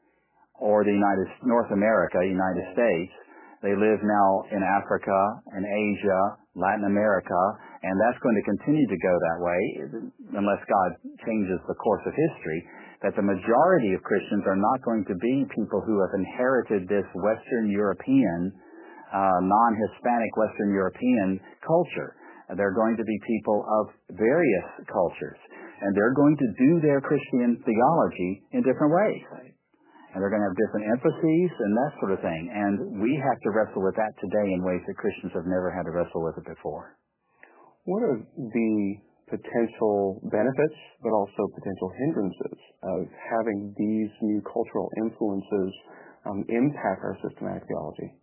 or the United North America, United States. They live now in Africa and Asia, Latin America, and that's going to continue to go that way unless God changes the course of history, that the majority of Christians are not going to be people who have inherited this Western European, uh, non-Hispanic Western European culture. They're going to be people of various cultures, and they're going to do their Christian theology in different ways. And they're going to have different emphases and that sort of thing. And we have to wrestle with that today in ways that Christians have never had to wrestle with it before. What are the potential benefits, but also potential hindrances of having these new cultural influences um, impact our systematic theology?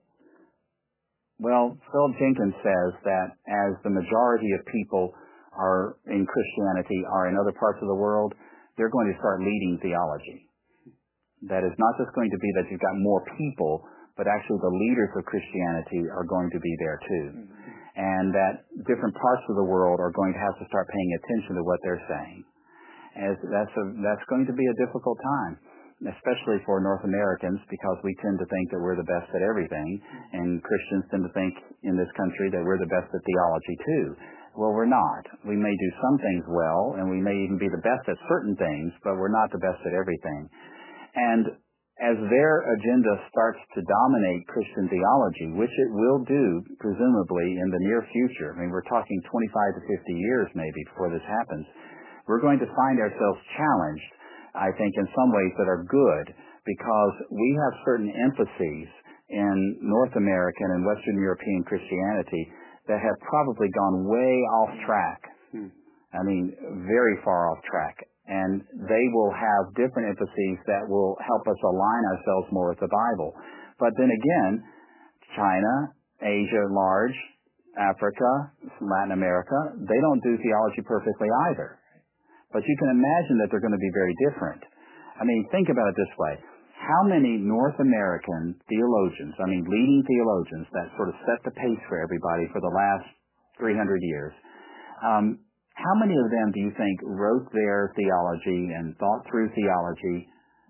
Well, Philip Jenkins says that as the majority of people are in Christianity are in other parts of the world, they're going to start leading theology. That is not just going to be that you've got more people, but actually the leaders of Christianity are going to be there too. Mm-hmm. and that different parts of the world are going to have to start paying attention to what they're saying. As that's a, that's going to be a difficult time, especially for North Americans, because we tend to think that we're the best at everything, and Christians tend to think in this country that we're the best at theology too. Well, we're not. We may do some things well, and we may even be the best at certain things, but we're not the best at everything. And as their agenda starts to dominate Christian theology, which it will do, presumably, in the near future, I mean, we're talking twenty-five to fifty years maybe before this happens, we're going to find ourselves challenged, I think, in some ways that are good, because we have certain emphases in North American and Western European Christianity that have probably gone way off track. Hmm. I mean, very far off track. And they will have different emphases that will help us align ourselves more with the Bible. But then again, China, Asia at large, Africa, Latin America, they don't do theology perfectly either. But you can imagine that they're going to be very different. I mean, think about it this way. How many North American theologians, I mean leading theologians that sort of set the pace for everybody for the last three hundred years, um, how many of them do you think wrote their theology and thought through theology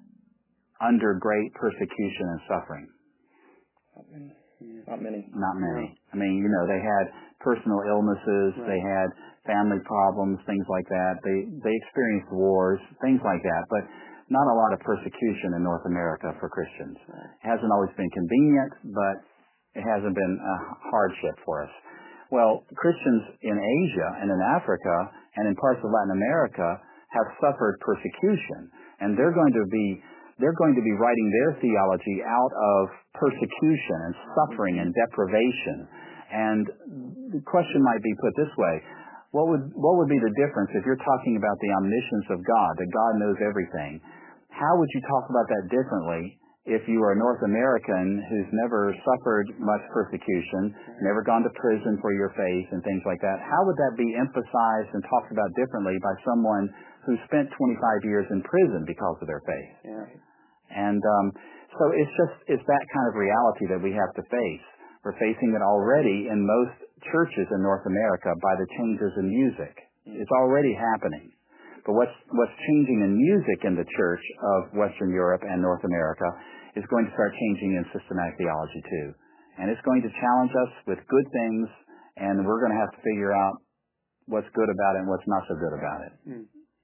under great persecution and suffering? Not many. Not many. Not many. I mean, you know, they had personal illnesses, right. They had family problems, things like that. They they experienced wars, things like that, but not a lot of persecution in North America for Christians. Right. It hasn't always been convenient, but it hasn't been a hardship for us. Well, Christians in Asia and in Africa and in parts of Latin America have suffered persecution, and they're going to be they're going to be writing their theology out of persecution and suffering and deprivation. And the question might be put this way: What would what would be the difference if you're talking about the omniscience of God, that God knows everything? How would you talk about that differently if you are a North American who's never suffered much persecution, never gone to prison for your faith and things like that? How would that be emphasized and talked about differently by someone who spent twenty-five years in prison because of their faith? Yeah. And um, so it's just it's that kind of reality that we have to face. We're facing it already in most churches in North America by the changes in music. It's already happening. But what's what's changing in music in the church of Western Europe and North America is going to start changing in systematic theology too. And it's going to challenge us with good things, and we're going to have to figure out what's good about it and what's not so good about it. Hmm.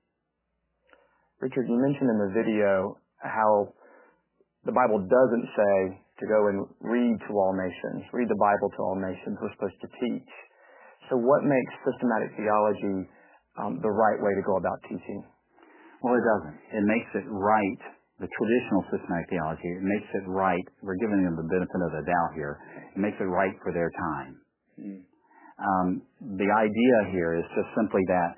Richard, you mentioned in the video how the Bible doesn't say to go and read to all nations, read the Bible to all nations. We're supposed to teach. So what makes systematic theology um, the right way to go about teaching? Well, it doesn't. It makes it right. The traditional systematic theology, it makes it right. We're giving them the benefit of the doubt here. It makes it right for their time. Mm. Um, the idea here is just simply that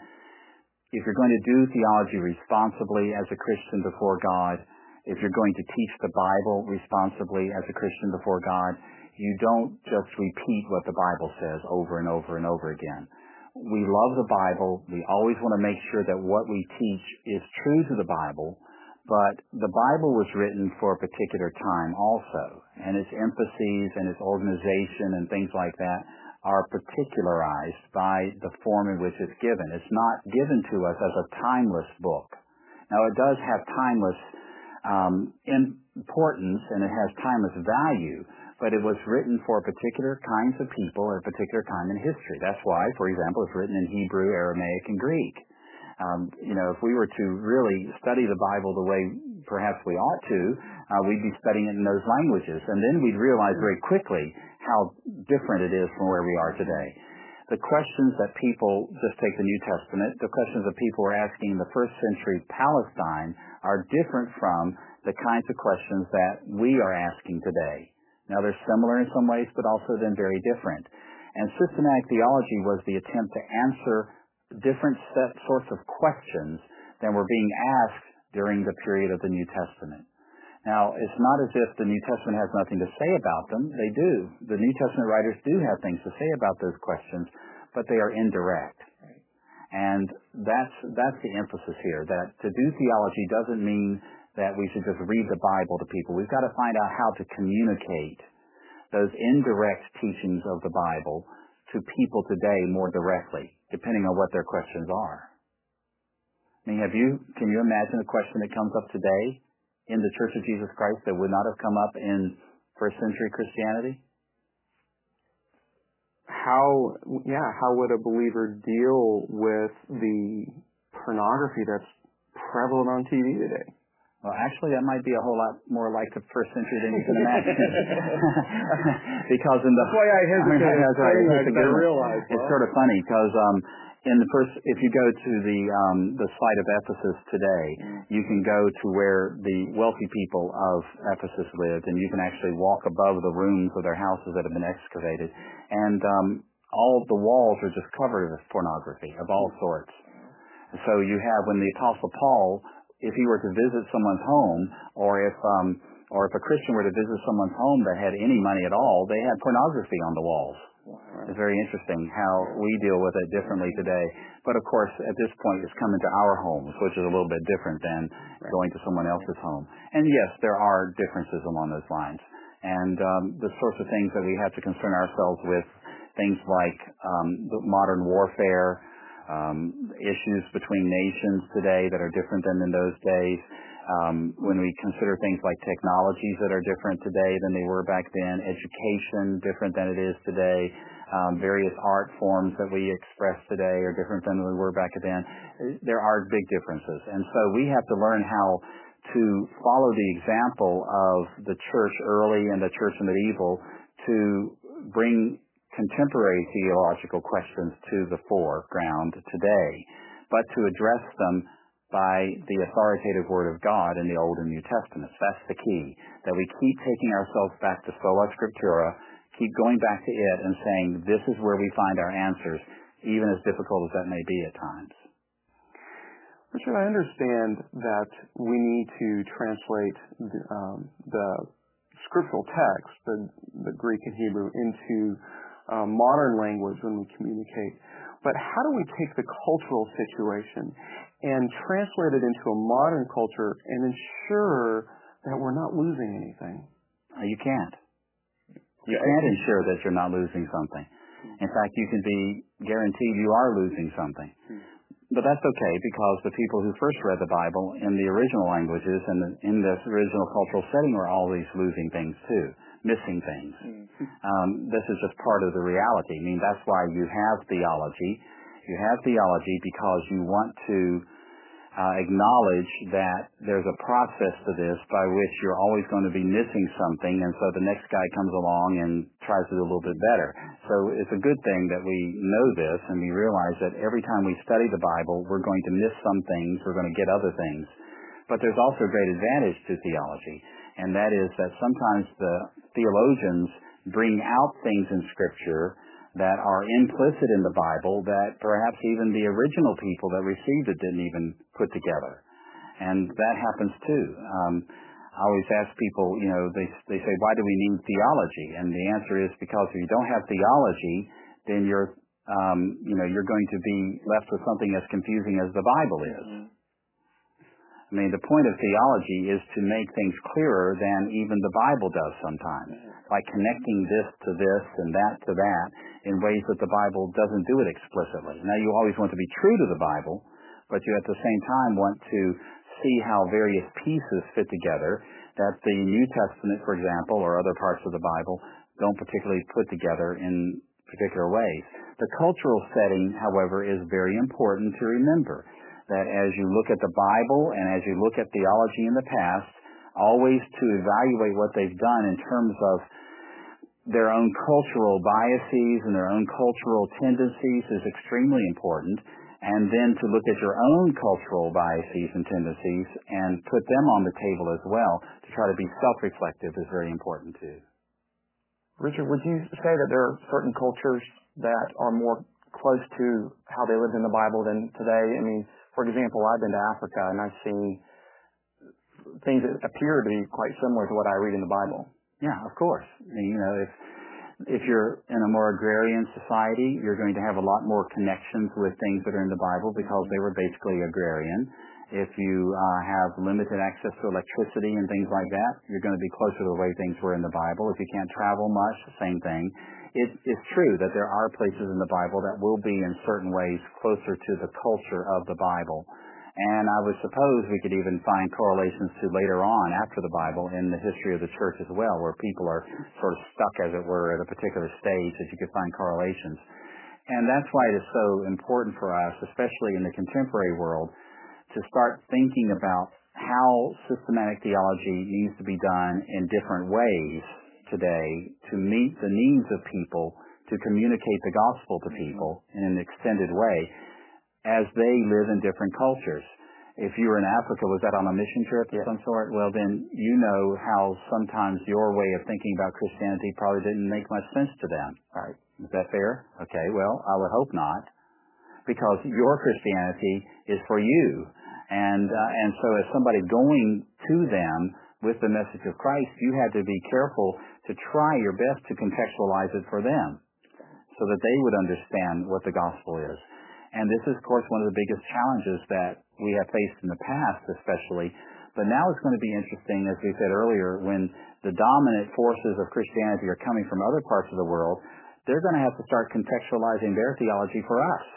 if you're going to do theology responsibly as a Christian before God, if you're going to teach the Bible responsibly as a Christian before God, you don't just repeat what the Bible says over and over and over again. We love the Bible. We always want to make sure that what we teach is true to the Bible, but the Bible was written for a particular time also, and its emphases and its organization and things like that are particularized by the form in which it's given. It's not given to us as a timeless book. Now, it does have timeless um, importance, and it has timeless value, but it was written for particular kinds of people at a particular time in history. That's why, for example, it's written in Hebrew, Aramaic, and Greek. Um, you know, if we were to really study the Bible the way perhaps we ought to, uh, we'd be studying it in those languages, and then we'd realize very quickly how different it is from where we are today. The questions that people, just take the New Testament, the questions that people were asking in the first century Palestine are different from the kinds of questions that we are asking today. Now, they're similar in some ways, but also then very different. And systematic theology was the attempt to answer different set, sorts of questions than were being asked during the period of the New Testament. Now, it's not as if the New Testament has nothing to say about them. They do. The New Testament writers do have things to say about those questions, but they are indirect. Right. And that's that's the emphasis here, that to do theology doesn't mean that we should just read the Bible to people. We've got to find out how to communicate those indirect teachings of the Bible to people today more directly, depending on what their questions are. I mean, have you, can you imagine a question that comes up today in the Church of Jesus Christ that would not have come up in first century Christianity? How, yeah, how would a believer deal with the pornography that's prevalent on T V today? Well, actually, that might be a whole lot more like the first century than you can imagine. Because in the... That's why I hesitated. I mean, that's right. It's, I realize, it's well. sort of funny because um, in the first, if you go to the um, the site of Ephesus today, mm. you can go to where the wealthy people of Ephesus lived, and you can actually walk above the rooms of their houses that have been excavated, and um, all of the walls are just covered with pornography of all sorts. So you have, when the Apostle Paul, if he were to visit someone's home, or if um, or if a Christian were to visit someone's home that had any money at all, they had pornography on the walls. Wow. It's very interesting how we deal with it differently today. But of course, at this point, it's come into our homes, which is a little bit different than right. going to someone else's home. And yes, there are differences along those lines. And um, the sorts of things that we have to concern ourselves with, things like um, the modern warfare, Um, issues between nations today that are different than in those days. Um, when we consider things like technologies that are different today than they were back then, education different than it is today, um, various art forms that we express today are different than we were back then. There are big differences. And so we have to learn how to follow the example of the church early and the church medieval to bring contemporary theological questions to the foreground today, but to address them by the authoritative Word of God in the Old and New Testaments. That's the key, that we keep taking ourselves back to Sola Scriptura, keep going back to it and saying, this is where we find our answers, even as difficult as that may be at times. Richard, I understand that we need to translate the, um, the scriptural text, the, the Greek and Hebrew, into Uh, modern language when we communicate. But how do we take the cultural situation and translate it into a modern culture and ensure that we're not losing anything? Uh, you can't. You okay. can't ensure that you're not losing something. In fact, you can be guaranteed you are losing something. But that's okay, because the people who first read the Bible in the original languages and the, in this original cultural setting were always losing things too, missing things. Um, this is just part of the reality. I mean, that's why you have theology. You have theology because you want to uh, acknowledge that there's a process to this by which you're always going to be missing something, and so the next guy comes along and tries to do a little bit better. So it's a good thing that we know this and we realize that every time we study the Bible, we're going to miss some things, we're going to get other things. But there's also a great advantage to theology, and that is that sometimes the theologians bring out things in Scripture that are implicit in the Bible that perhaps even the original people that received it didn't even put together. And that happens too. Um, I always ask people, you know, they they say, why do we need theology? And the answer is because if you don't have theology, then you're, um, you know, you're going to be left with something as confusing as the Bible is. I mean, the point of theology is to make things clearer than even the Bible does sometimes, by connecting this to this and that to that in ways that the Bible doesn't do it explicitly. Now, you always want to be true to the Bible, but you at the same time want to see how various pieces fit together that the New Testament, for example, or other parts of the Bible don't particularly put together in particular ways. The cultural setting, however, is very important to remember, that as you look at the Bible and as you look at theology in the past, always to evaluate what they've done in terms of their own cultural biases and their own cultural tendencies is extremely important. And then to look at your own cultural biases and tendencies and put them on the table as well, to try to be self-reflective, is very important too. Richard, would you say that there are certain cultures that are more close to how they lived in the Bible than today? I mean, for example, I've been to Africa and I've seen things that appear to be quite similar to what I read in the Bible. Yeah, of course. You know, if if you're in a more agrarian society, you're going to have a lot more connections with things that are in the Bible because they were basically agrarian. If you uh, have limited access to electricity and things like that, you're going to be closer to the way things were in the Bible. If you can't travel much, same thing. It, it's true that there are places in the Bible that will be in certain ways closer to the culture of the Bible. And I would suppose we could even find correlations to later on after the Bible in the history of the church as well, where people are sort of stuck, as it were, at a particular stage that you could find correlations. And that's why it is so important for us, especially in the contemporary world, to start thinking about how systematic theology needs to be done in different ways today to meet the needs of people, to communicate the gospel to people in an extended way as they live in different cultures. If you were in Africa, was that on a mission trip of some sort? Well, then you know how sometimes your way of thinking about Christianity probably didn't make much sense to them. Right? Is that fair? Okay, well, I would hope not, because your Christianity is for you. And uh, and so as somebody going to them with the message of Christ, you had to be careful to try your best to contextualize it for them so that they would understand what the gospel is. And this is, of course, one of the biggest challenges that we have faced in the past, especially. But now it's going to be interesting, as we said earlier, when the dominant forces of Christianity are coming from other parts of the world, they're going to have to start contextualizing their theology for us.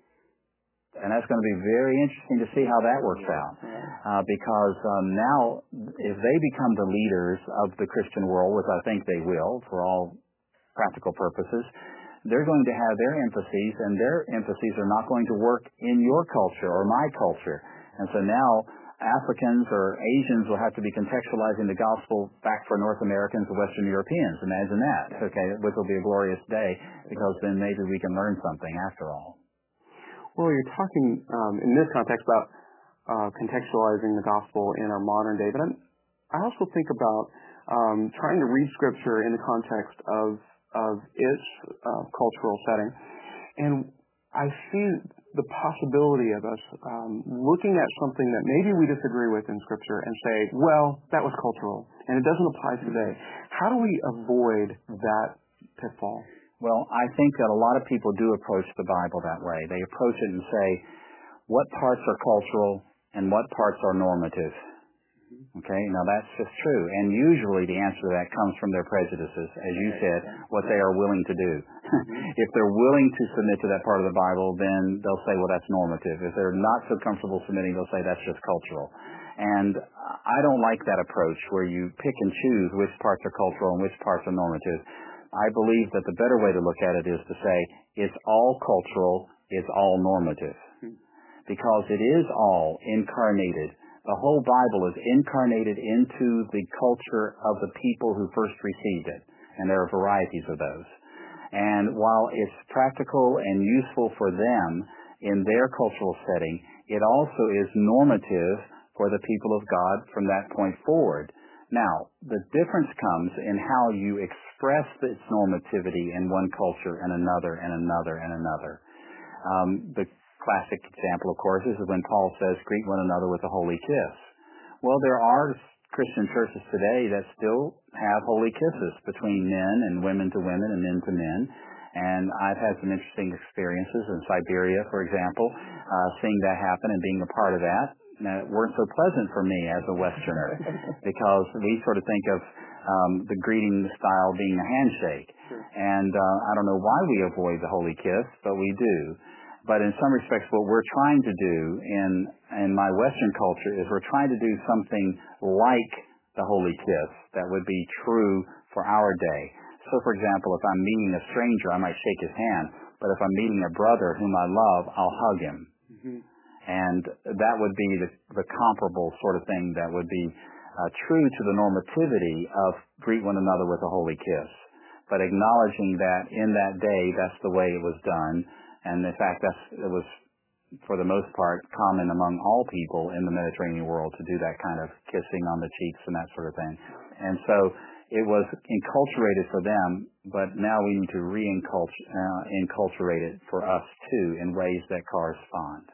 And that's going to be very interesting to see how that works out. Uh, because um, now, if they become the leaders of the Christian world, which I think they will for all practical purposes, they're going to have their emphases, and their emphases are not going to work in your culture or my culture. And so now Africans or Asians will have to be contextualizing the gospel back for North Americans and Western Europeans. Imagine that. Okay, which will be a glorious day, because then maybe we can learn something after all. Well, you're talking um, in this context about uh, contextualizing the gospel in our modern day, but I'm, I also think about um, trying to read Scripture in the context of of its uh, cultural setting. And I see the possibility of us um, looking at something that maybe we disagree with in Scripture and say, well, that was cultural, and it doesn't apply today. How do we avoid that pitfall? Well, I think that a lot of people do approach the Bible that way. They approach it and say, what parts are cultural and what parts are normative? Okay, now that's just true. And usually the answer to that comes from their prejudices, as you said, what they are willing to do. If they're willing to submit to that part of the Bible, then they'll say, well, that's normative. If they're not so comfortable submitting, they'll say that's just cultural. And I don't like that approach where you pick and choose which parts are cultural and which parts are normative. I believe that the better way to look at it is to say it's all cultural, it's all normative. Because it is all incarnated. The whole Bible is incarnated into the culture of the people who first received it. And there are varieties of those. And while it's practical and useful for them in their cultural setting, it also is normative for the people of God from that point forward. Now, the difference comes in how you express its normativity in one culture and another and another and another. Um, the classic example, of course, is when Paul says, greet one another with a holy kiss. Well, there are Christian churches today that still have holy kisses between men and women to women and men to men. And I've had some interesting experiences in Siberia, for example, uh, seeing that happen and being a part of that. Now, it weren't so pleasant for me as a Westerner, because we sort of think of um, the greeting style being a handshake. Sure. And uh, I don't know why we avoid the holy kiss, but we do. But in some respects, what we're trying to do in in my Western culture is we're trying to do something like the holy kiss that would be true for our day. So, for example, if I'm meeting a stranger, I might shake his hand. But if I'm meeting a brother whom I love, I'll hug him. Mm-hmm. And that would be the, the comparable sort of thing that would be uh, true to the normativity of greet one another with a holy kiss. But acknowledging that in that day, that's the way it was done. And in fact, that's, it was, for the most part, common among all people in the Mediterranean world to do that kind of kissing on the cheeks and that sort of thing. And so it was enculturated for them, but now we need to re-enculturate uh, it for us too in ways that correspond.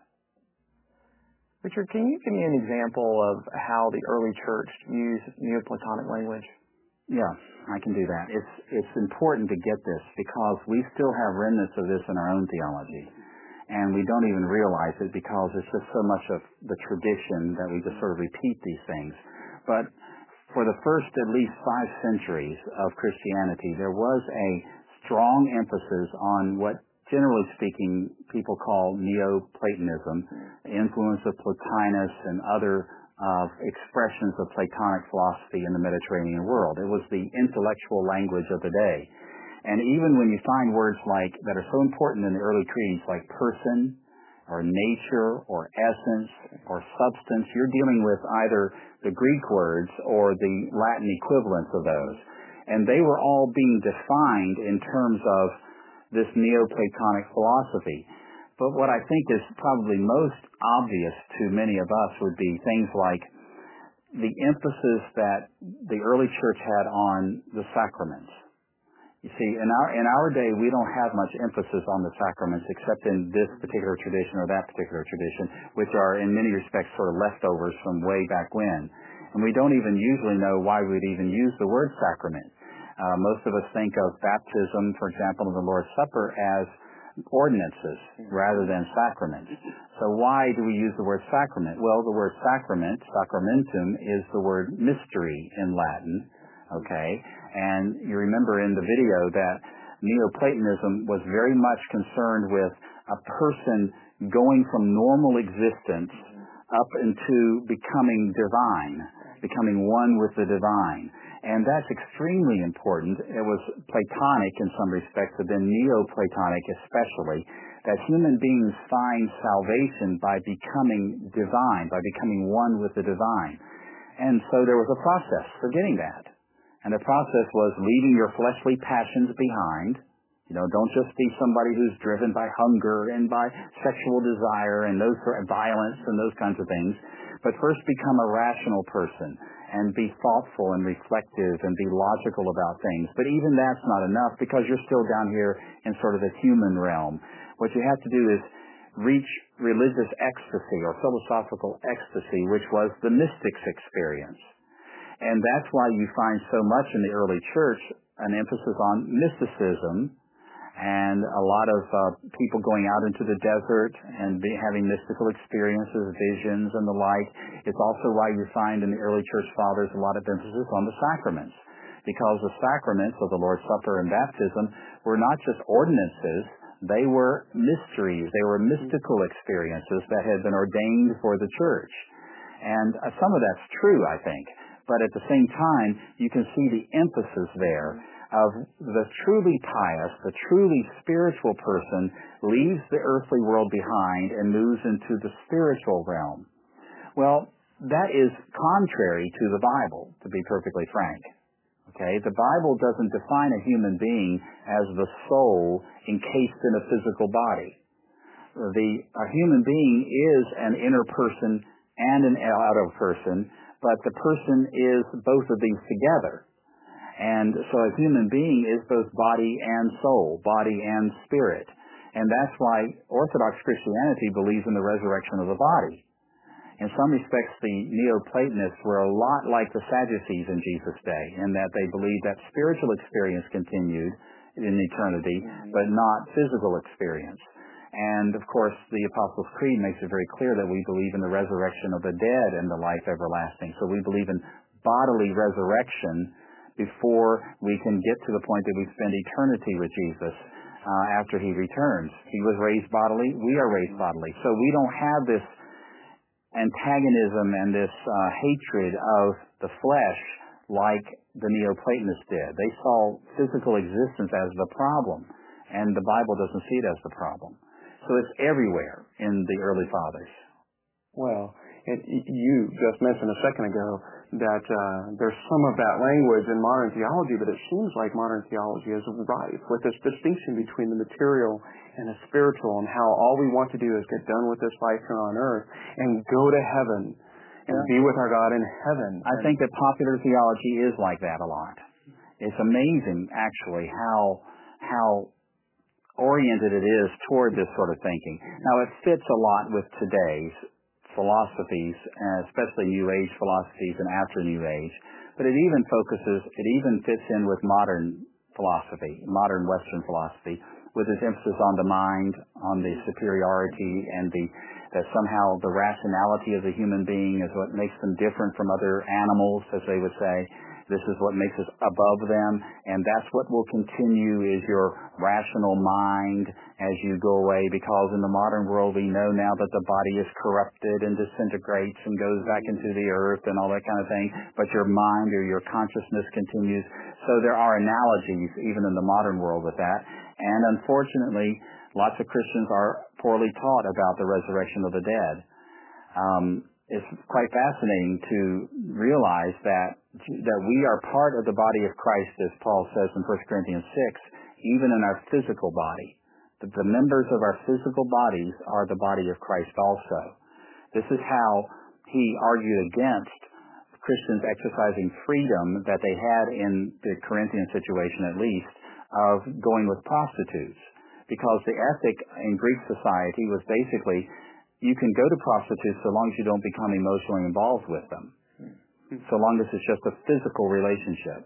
Richard, can you give me an example of how the early church used Neoplatonic language? Yeah, I can do that. It's it's important to get this because we still have remnants of this in our own theology. and we don't even realize it because it's just so much of the tradition that we just sort of repeat these things. But for the first at least five centuries of Christianity, there was a strong emphasis on what, generally speaking, people call Neoplatonism, the influence of Plotinus and other uh, expressions of Platonic philosophy in the Mediterranean world. It was the intellectual language of the day. And even when you find words like that are so important in the early creeds, like person or nature or essence or substance, you're dealing with either the Greek words or the Latin equivalents of those. And they were all being defined in terms of this Neoplatonic philosophy. But what I think is probably most obvious to many of us would be things like the emphasis that the early church had on the sacraments. You see, in our in our day, we don't have much emphasis on the sacraments except in this particular tradition or that particular tradition, which are in many respects sort of leftovers from way back when. And we don't even usually know why we'd even use the word sacrament. Uh, most of us think of baptism, for example, and the Lord's Supper as ordinances rather than sacraments. So why do we use the word sacrament? Well, the word sacrament, sacramentum, is the word mystery in Latin. Okay, and you remember in the video that Neoplatonism was very much concerned with a person going from normal existence up into becoming divine, becoming one with the divine. And that's extremely important. It was Platonic in some respects, but then Neoplatonic especially, that human beings find salvation by becoming divine, by becoming one with the divine. And so there was a process for getting that. And the process was leaving your fleshly passions behind. You know, don't just be somebody who's driven by hunger and by sexual desire and those violence and those kinds of things. But first become a rational person and be thoughtful and reflective and be logical about things. But even that's not enough because you're still down here in sort of the human realm. What you have to do is reach religious ecstasy or philosophical ecstasy, which was the mystic's experience. And that's why you find so much in the early church an emphasis on mysticism and a lot of uh, people going out into the desert and be, having mystical experiences, visions and the like. It's also why you find in the early church fathers a lot of emphasis on the sacraments, because the sacraments of the Lord's Supper and baptism were not just ordinances, they were mysteries. They were mystical experiences that had been ordained for the church. And uh, some of that's true, I think. But at the same time, you can see the emphasis there of the truly pious, the truly spiritual person leaves the earthly world behind and moves into the spiritual realm. Well, that is contrary to the Bible, to be perfectly frank. Okay, the Bible doesn't define a human being as the soul encased in a physical body. The a human being is an inner person and an outer person, but the person is both of these together. And so a human being is both body and soul, body and spirit. And that's why Orthodox Christianity believes in the resurrection of the body. In some respects, the Neoplatonists were a lot like the Sadducees in Jesus' day, in that they believed that spiritual experience continued in eternity, but not physical experience. And, of course, the Apostles' Creed makes it very clear that we believe in the resurrection of the dead and the life everlasting. So we believe in bodily resurrection before we can get to the point that we spend eternity with Jesus uh, after He returns. He was raised bodily. We are raised bodily. So we don't have this antagonism and this uh, hatred of the flesh like the Neoplatonists did. They saw physical existence as the problem, and the Bible doesn't see it as the problem. So it's everywhere in the early fathers. Well, it, you just mentioned a second ago that uh, there's some of that language in modern theology, but it seems like modern theology is rife with this distinction between the material and the spiritual, and how all we want to do is get done with this life here on earth and go to heaven and yeah. be with our God in heaven. I and think that popular theology is like that a lot. It's amazing, actually, how how oriented it is toward this sort of thinking. Now, it fits a lot with today's philosophies, especially New Age philosophies and after New Age, but it even focuses, it even fits in with modern philosophy, modern Western philosophy, with his emphasis on the mind, on the superiority, and the that somehow the rationality of the human being is what makes them different from other animals, as they would say. This is what makes us above them, and that's what will continue is your rational mind as you go away, because in the modern world we know now that the body is corrupted and disintegrates and goes back into the earth and all that kind of thing, but your mind or your consciousness continues. So there are analogies even in the modern world with that, and unfortunately lots of Christians are poorly taught about the resurrection of the dead. Um, it's quite fascinating to realize that that we are part of the body of Christ, as Paul says in First Corinthians six, even in our physical body. That the members of our physical bodies are the body of Christ also. This is how he argued against Christians exercising freedom that they had in the Corinthian situation, at least, of going with prostitutes. Because the ethic in Greek society was basically, you can go to prostitutes so long as you don't become emotionally involved with them, so long as it's just a physical relationship.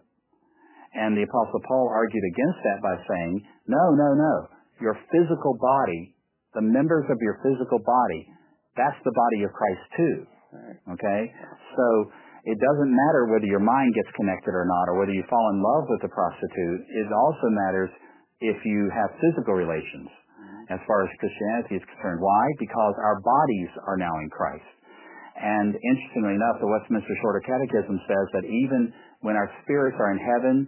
And the Apostle Paul argued against that by saying, no, no, no, your physical body, the members of your physical body, that's the body of Christ too. Okay? So it doesn't matter whether your mind gets connected or not, or whether you fall in love with the prostitute. It also matters if you have physical relations as far as Christianity is concerned. Why? Because our bodies are now in Christ. And interestingly enough, the Westminster Shorter Catechism says that even when our spirits are in heaven,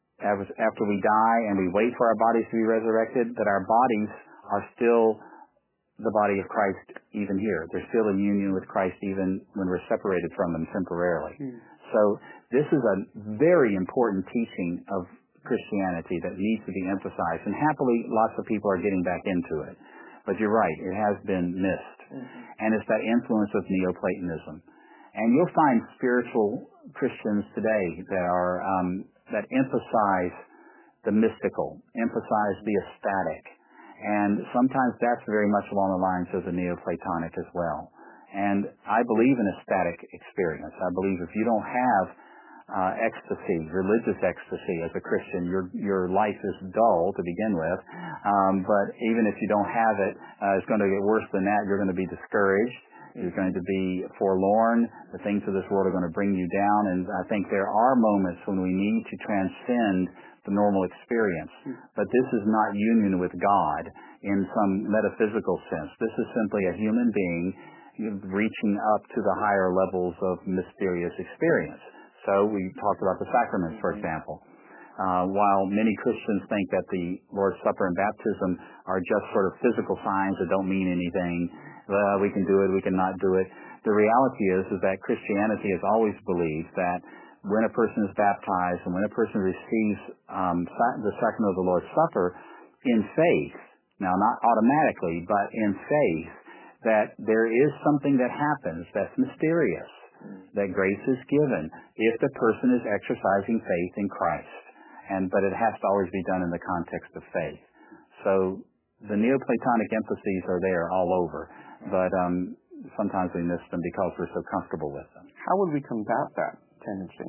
after we die and we wait for our bodies to be resurrected, that our bodies are still the body of Christ even here. They're still in union with Christ even when we're separated from them temporarily. Mm. So this is a very important teaching of Christianity that needs to be emphasized. And happily, lots of people are getting back into it. But you're right, it has been missed. Mm-hmm. And it's that influence of Neoplatonism. And you'll find spiritual Christians today that are um, that emphasize the mystical, emphasize the ecstatic. And sometimes that's very much along the lines of the Neoplatonic as well. And I believe in ecstatic experience. I believe if you don't have Uh, ecstasy, religious ecstasy as a Christian, your your life is dull to begin with, um, but even if you don't have it, uh, it's going to get worse than that. You're going to be discouraged, you're going to be forlorn, the things of this world are going to bring you down, and I think there are moments when we need to transcend the normal experience, but this is not union with God in some metaphysical sense. This is simply a human being reaching up to the higher levels of mysterious experience. So we talked about the sacraments, for example. Uh, while many Christians think that the Lord's Supper and baptism are just sort of physical signs that don't mean anything, well, we can do it, we can not do it. The reality is, is that Christianity has always believed that when a person is baptized and when a person receives um, the sacrament of the Lord's Supper in faith, now not automatically, but in faith, that there is something that happens that's mysterious, that grace is given if the person is exercising faith in Christ. And but it has to always be done in the context of faith. So the Neoplatonic emphases are there all over, but um, sometimes we miss them because we're so comfortable with them. How would we combat that tendency?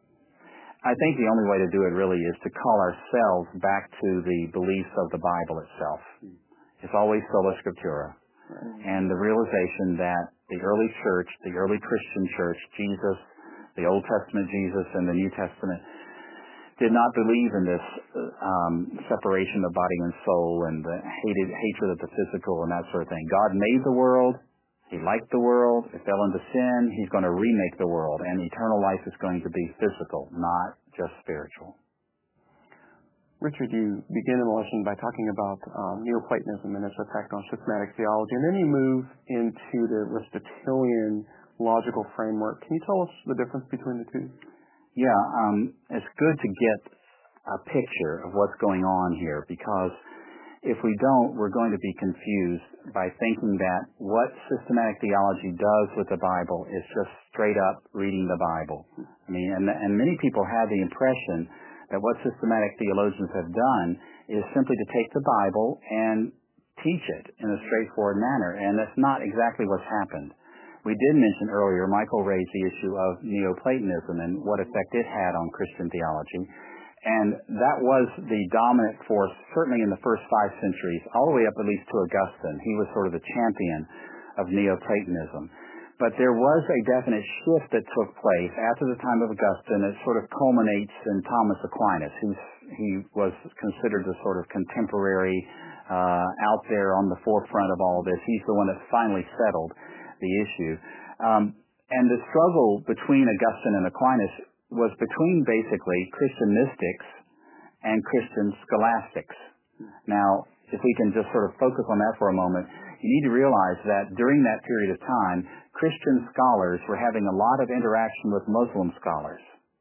I think the only way to do it really is to call ourselves back to the beliefs of the Bible itself. It's always sola scriptura. And the realization that the early church, the early Christian church, Jesus, the Old Testament Jesus and the New Testament, did not believe in this um, separation of body and soul and the hated, hatred of the physical and that sort of thing. God made the world. He liked the world. It fell into sin. He's going to remake the world. And eternal life is going to be physical, not just spiritual. Richard, you begin the lesson by talking about um, Neoplatonism and its effect on systematic theology, and then you move into the Aristotelian logical framework. Can you tell us the difference between the two? Yeah, um, it's good to get a picture of what's going on here, because if we don't, we're going to be confused by thinking that what systematic theology does with the Bible is just straight up reading the Bible. I mean, and, and many people have the impression that what systematic theologians have done is simply to take the Bible and teach it in a straightforward manner, and that's not exactly what's happened. We did mention earlier, Michael raised the issue of Neoplatonism and what effect it had on Christian theology, And that was the dominant force, certainly in the first five centuries, all the way up at least to Augustine. He was sort of the champion of Neoplatonism. But there was a definite shift that took place after the time of Augustine. It sort of culminates in Thomas Aquinas, who he was considered the sort of contemporary uh, out there on the forefront of all this. He's the one that finally settled the issue. Um, and the struggle between Augustine and Aquinas was between basically Christian mystics and Christian scholastics. Now, if we can just sort of focus on that for a moment, you need to realize that during that period of time, Christian scholars were having a lot of interaction with Muslim scholars.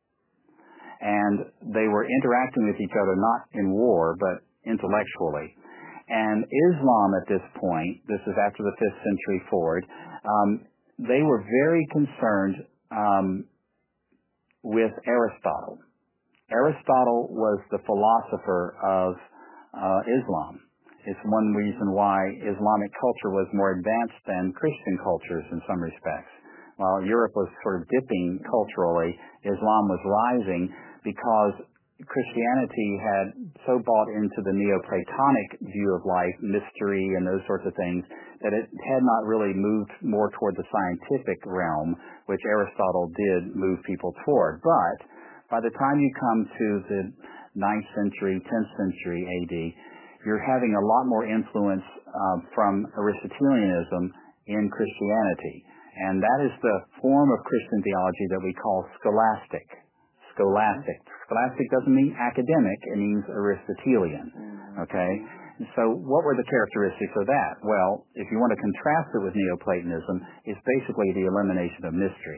And they were interacting with each other not in war, but intellectually. And Islam at this point, this is after the fifth century forward, um, they were very concerned um, with Aristotle. Aristotle was the philosopher of uh, Islam. It's one reason why Islamic culture was more advanced than Christian cultures in some respects. While Europe was sort of dipping culturally, Islam was rising because Christianity had so bought into the Neoplatonic view of life, mystery and those sorts of things, that it had not really moved more toward the scientific realm, which Aristotle did move people toward. But by the time you come to the ninth century, tenth century A D, you're having a lot more influence uh, from Aristotelianism in Christianity. And that is the form of Christian theology that we call scholastic. Scholastic. Scholastic doesn't mean academic, it means Aristotelian. Okay? So what were the characteristics of that? Well, if you want to contrast it with Neoplatonism, it's basically the elimination of mystery.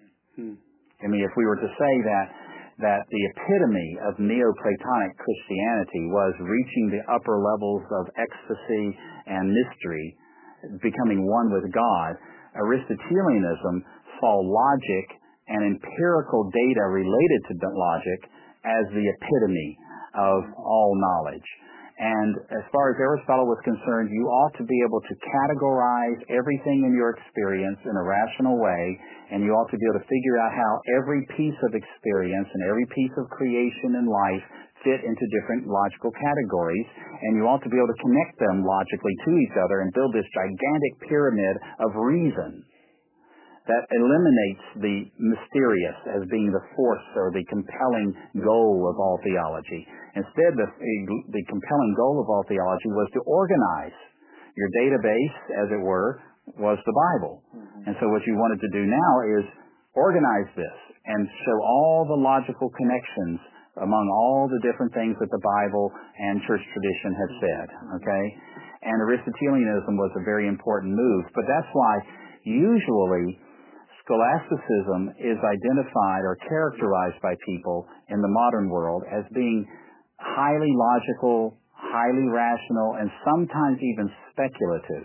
I mean, if we were to say that that the epitome of Neoplatonic Christianity was reaching the upper levels of ecstasy and mystery, becoming one with God, Aristotelianism saw logic and empirical data related to logic as the epitome of all knowledge. And as far as Aristotle was concerned, you ought to be able to categorize everything in your experience in a rational way, and you ought to be able to figure out how every piece of experience and every piece of creation in life fit into different logical categories, and you ought to be able to connect them logically to each other and build this gigantic pyramid of reason that eliminates the mysterious as being the force or the compelling goal of all theology. Instead, the, the compelling goal of all theology was to organize. Your database, as it were, was the Bible. Mm-hmm. And so what you wanted to do now is organize this and show all the logical connections among all the different things that the Bible and church tradition have said, okay? And Aristotelianism was a very important move. But that's why usually scholasticism is identified or characterized by people in the modern world as being highly logical, highly rational, and sometimes even speculative,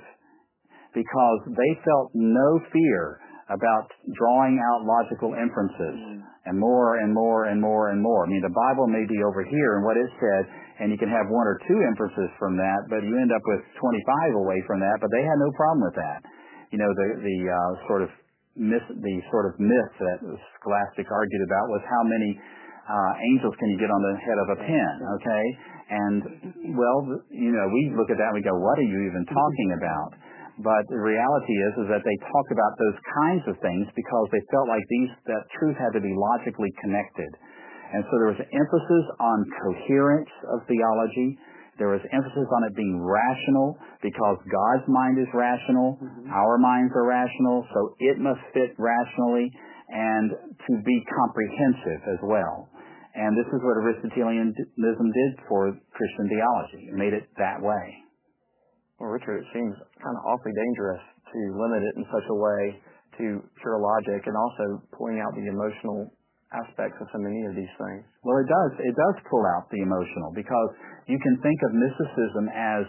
because they felt no fear about drawing out logical inferences and more and more and more and more. I mean, the Bible may be over here and what it said, and you can have one or two inferences from that, but you end up with twenty-five away from that, but they had no problem with that. You know, the, the uh, sort of myth, the sort of myth that the scholastic argued about was how many uh, angels can you get on the head of a pin, okay? And, well, you know, we look at that and we go, what are you even talking about? But the reality is, is that they talked about those kinds of things because they felt like these, that truth had to be logically connected. And so there was an emphasis on coherence of theology. There was emphasis on it being rational because God's mind is rational, mm-hmm. our minds are rational, so it must fit rationally, and to be comprehensive as well. And this is what Aristotelianism did for Christian theology. It made it that way. Well, Richard, it seems kind of awfully dangerous to limit it in such a way to pure logic and also pulling out the emotional aspects of so many of these things. Well, it does. It does pull out the emotional because you can think of mysticism as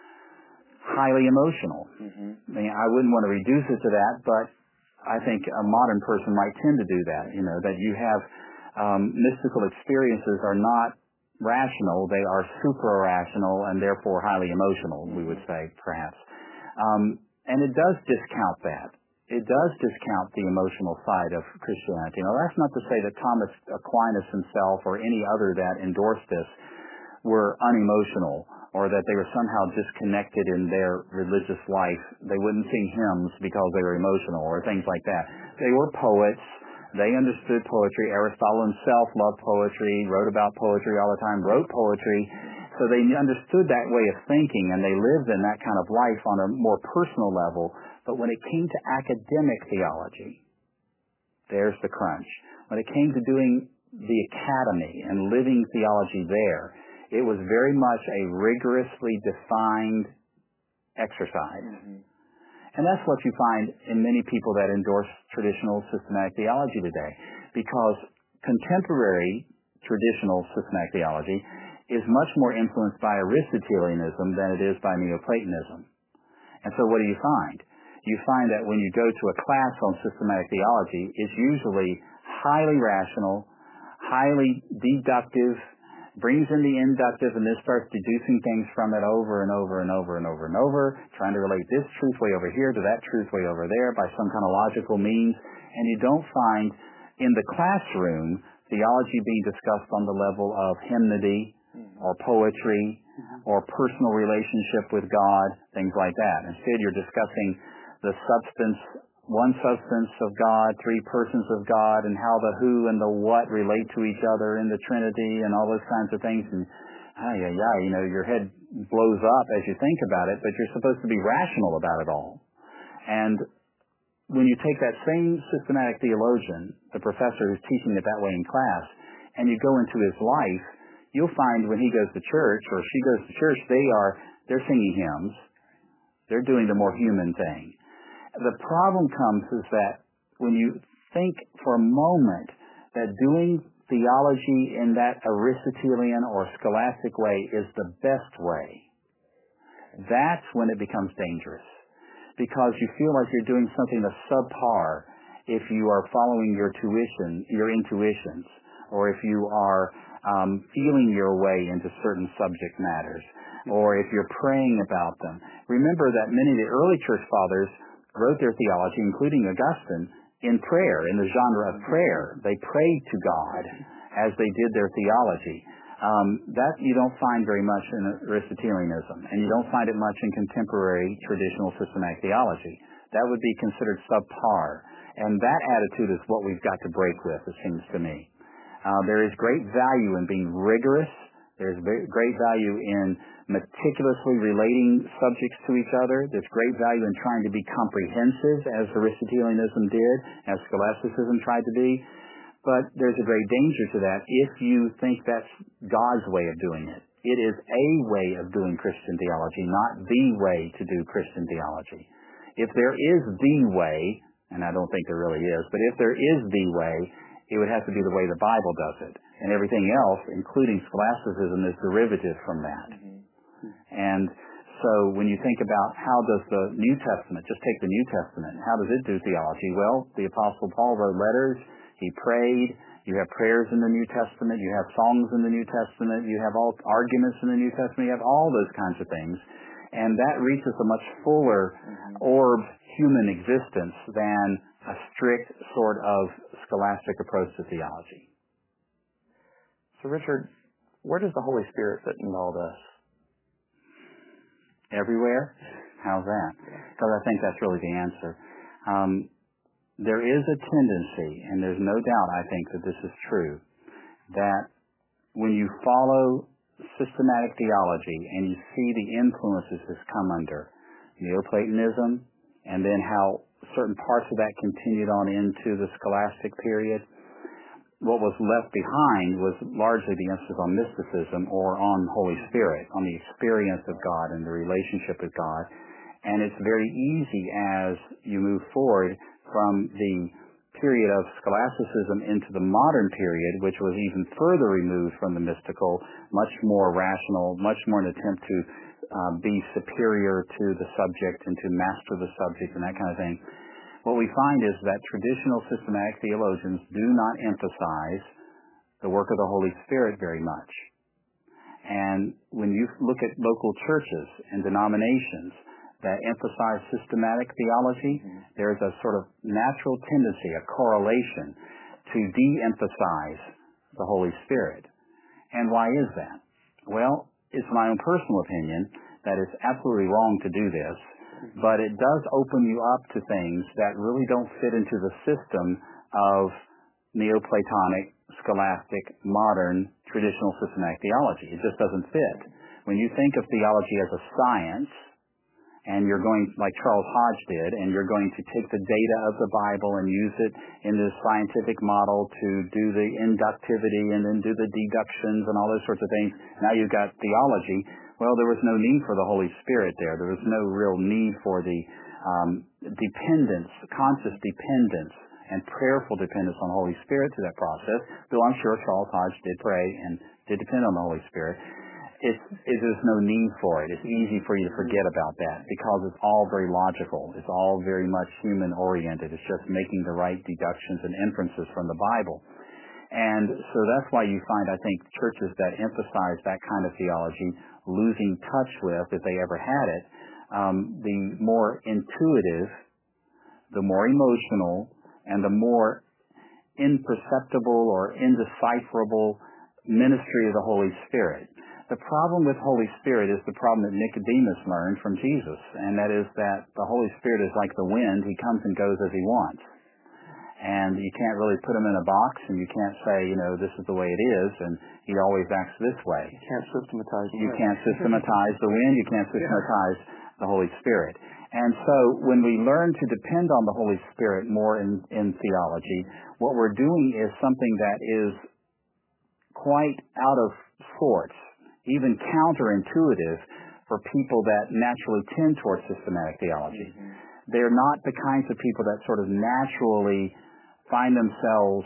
highly emotional. Mm-hmm. I mean, I wouldn't want to reduce it to that, but I think a modern person might tend to do that. You know, that you have um, mystical experiences are not rational; they are supra-rational and therefore highly emotional. We would say, perhaps, um, and it does discount that. it does discount the emotional side of Christianity. Now, that's not to say that Thomas Aquinas himself or any other that endorsed this were unemotional or that they were somehow disconnected in their religious life. They wouldn't sing hymns because they were emotional or things like that. They were poets. They understood poetry. Aristotle himself loved poetry, wrote about poetry all the time, wrote poetry. So they understood that way of thinking, and they lived in that kind of life on a more personal level. But when it came to academic theology, there's the crunch. When it came to doing the academy and living theology there, it was very much a rigorously defined exercise. Mm-hmm. And that's what you find in many people that endorse traditional systematic theology today, because contemporary traditional systematic theology is much more influenced by Aristotelianism than it is by Neoplatonism. And so what do you find? You find that when you go to a class on systematic theology, it's usually highly rational, highly deductive, brings in the inductive, and then starts deducing things from it over and over and over and over and over, trying to relate this truth way over here to that truth way over there by some kind of logical means. And you don't find in the classroom theology being discussed on the level of hymnody or poetry or personal relationship with God, things like that. Instead, you're discussing the substance, one substance of God, three persons of God, and how the who and the what relate to each other in the Trinity and all those kinds of things. And, ah, yeah, yeah, you know, your head blows up as you think about it, but you're supposed to be rational about it all. And when you take that same systematic theologian, the professor who's teaching it that way in class, and you go into his life, you'll find when he goes to church or she goes to church, they are, they're singing hymns. They're doing the more human thing. The problem comes is that when you think for a moment that doing theology in that Aristotelian or scholastic way is the best way, that's when it becomes dangerous. Because you feel like you're doing something that's subpar if you are following your tuition, your intuitions, or if you are um, feeling your way into certain subject matters, or if you're praying about them. Remember that many of the early church fathers wrote their theology, including Augustine, in prayer, in the genre of prayer. They prayed to God as they did their theology. Um, that you don't find very much in Aristotelianism, and you don't find it much in contemporary traditional systematic theology. That would be considered subpar, and that attitude is what we've got to break with, it seems to me. Uh, there is great value in being rigorous. There's great value in meticulously relating subjects to each other. There's great value in trying to be comprehensive, as Aristotelianism did, as scholasticism tried to be. But there's a great danger to that if you think that's God's way of doing it. It is a way of doing Christian theology, not the way to do Christian theology. If there is the way, and I don't think there really is, but if there is the way, it would have to be the way the Bible does it. And everything else, including scholasticism, is derivative from that. Mm-hmm. And so when you think about how does the New Testament, just take the New Testament, how does it do theology? Well, the Apostle Paul wrote letters. He prayed. You have prayers in the New Testament. You have songs in the New Testament. You have all arguments in the New Testament. You have all those kinds of things. And that reaches a much fuller orb human existence than a strict sort of scholastic approach to theology. So, Richard, where does the Holy Spirit fit in all this? Everywhere? How's that? Because I think that's really the answer. Um, There is a tendency, and there's no doubt, I think, that this is true, that when you follow systematic theology and you see the influences it's come under, Neoplatonism, and then how certain parts of that continued on into the scholastic period, what was left behind was largely the emphasis on mysticism or on Holy Spirit, on the experience of God and the relationship with God. And it's very easy as you move forward from the period of scholasticism into the modern period, which was even further removed from the mystical, much more rational, much more an attempt to uh, be superior to the subject and to master the subject and that kind of thing. What we find is that traditional systematic theologians do not emphasize the work of the Holy Spirit very much. And when you look at local churches and denominations, that emphasize systematic theology, mm-hmm. there's a sort of natural tendency, a correlation to de-emphasize the Holy Spirit. And why is that? Well, it's my own personal opinion that it's absolutely wrong to do this, but it does open you up to things that really don't fit into the system of Neoplatonic, scholastic, modern, traditional systematic theology. It just doesn't fit. When you think of theology as a science, and you're going, like Charles Hodge did, and you're going to take the data of the Bible and use it in this scientific model to do the inductivity and then do the deductions and all those sorts of things. Now you've got theology. Well, there was no need for the Holy Spirit there. There was no real need for the um, dependence, conscious dependence, and prayerful dependence on the Holy Spirit to that process, though I'm sure Charles Hodge did pray and did depend on the Holy Spirit. It's, it, there's no need for it. It's easy for you to forget about that because it's all very logical. It's all very much human-oriented. It's just making the right deductions and inferences from the Bible. And so that's why you find, I think, churches that emphasize that kind of theology losing touch with, if they ever had it, um, the more intuitive, the more emotional, and the more imperceptible or indecipherable ministry of the Holy Spirit. The problem with Holy Spirit is the problem that Nicodemus learned from Jesus, and that is that the Holy Spirit is like the wind. He comes and goes as he wants. And you can't really put him in a box, and you can't say, you know, this is the way it is, and he always acts this way. You can't systematize the You can't systematize the wind. You can't systematize yeah. the Holy Spirit. And so when we learn to depend on the Holy Spirit more in, in theology, what we're doing is something that is quite out of sorts, even counterintuitive for people that naturally tend towards systematic theology. Mm-hmm. They're not the kinds of people that sort of naturally find themselves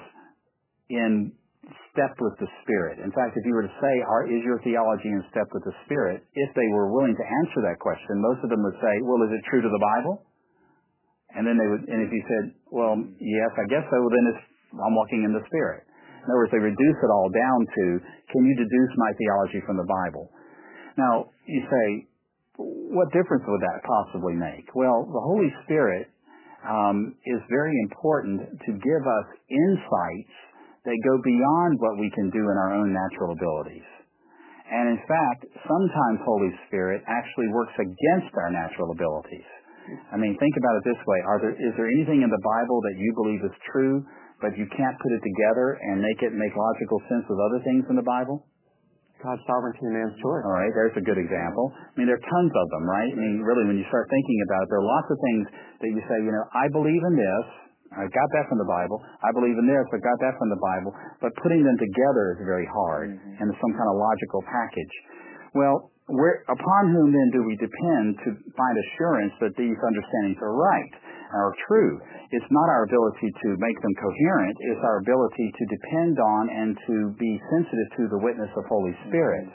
in step with the Spirit. In fact, if you were to say, Are, is your theology in step with the Spirit, if they were willing to answer that question, most of them would say, well, is it true to the Bible? And then they would, and if you said, well, yes, I guess so, well, then it's, I'm walking in the Spirit. In other words, they reduce it all down to, can you deduce my theology from the Bible? Now, you say, what difference would that possibly make? Well, the Holy Spirit um, is very important to give us insights that go beyond what we can do in our own natural abilities. And in fact, sometimes Holy Spirit actually works against our natural abilities. I mean, think about it this way. Are there, is there anything in the Bible that you believe is true, but you can't put it together and make it make logical sense with other things in the Bible? God's sovereignty and man's choice. All right, there's a good example. I mean, there are tons of them, right? I mean, really, when you start thinking about it, there are lots of things that you say, you know, I believe in this, I got that from the Bible, I believe in this, I got that from the Bible, but putting them together is very hard mm-hmm. in some kind of logical package. Well, where, upon whom then do we depend to find assurance that these understandings are right, are true? It's not our ability to make them coherent, it's our ability to depend on and to be sensitive to the witness of Holy Spirit.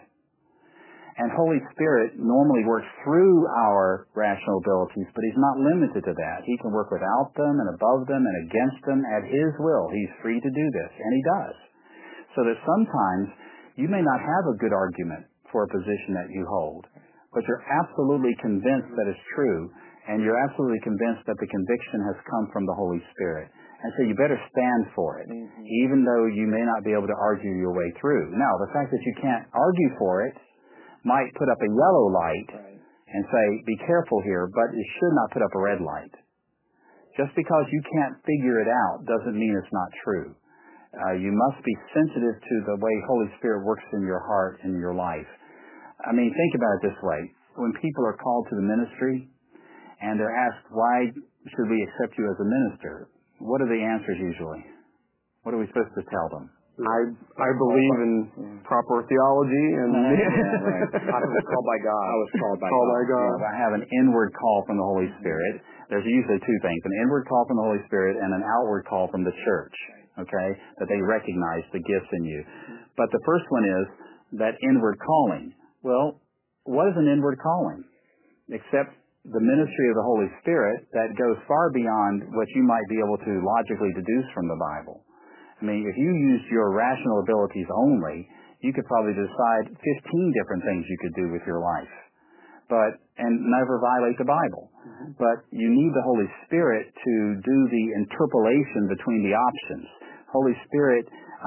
And Holy Spirit normally works through our rational abilities, but He's not limited to that. He can work without them and above them and against them at His will. He's free to do this, and He does. So that sometimes you may not have a good argument for a position that you hold, but you're absolutely convinced that it's true, and you're absolutely convinced that the conviction has come from the Holy Spirit. And so you better stand for it, mm-hmm. even though you may not be able to argue your way through. Now, the fact that you can't argue for it might put up a yellow light right. and say, be careful here, but it should not put up a red light. Just because you can't figure it out doesn't mean it's not true. Uh, you must be sensitive to the way Holy Spirit works in your heart and your life. I mean, think about it this way. When people are called to the ministry and they're asked, why should we accept you as a minister? What are the answers usually? What are we supposed to tell them? I I believe in proper theology and yeah, right. I was called by God. I was called by called God. By God. Yeah, I have an inward call from the Holy Spirit. There's usually two things: an inward call from the Holy Spirit and an outward call from the church. Okay, that they recognize the gifts in you. But the first one is that inward calling. Well, what is an inward calling? Except the ministry of the Holy Spirit that goes far beyond what you might be able to logically deduce from the Bible. I mean, if you used your rational abilities only, you could probably decide fifteen different things you could do with your life. but and never violate the Bible. Mm-hmm. But you need the Holy Spirit to do the interpolation between the options. Holy Spirit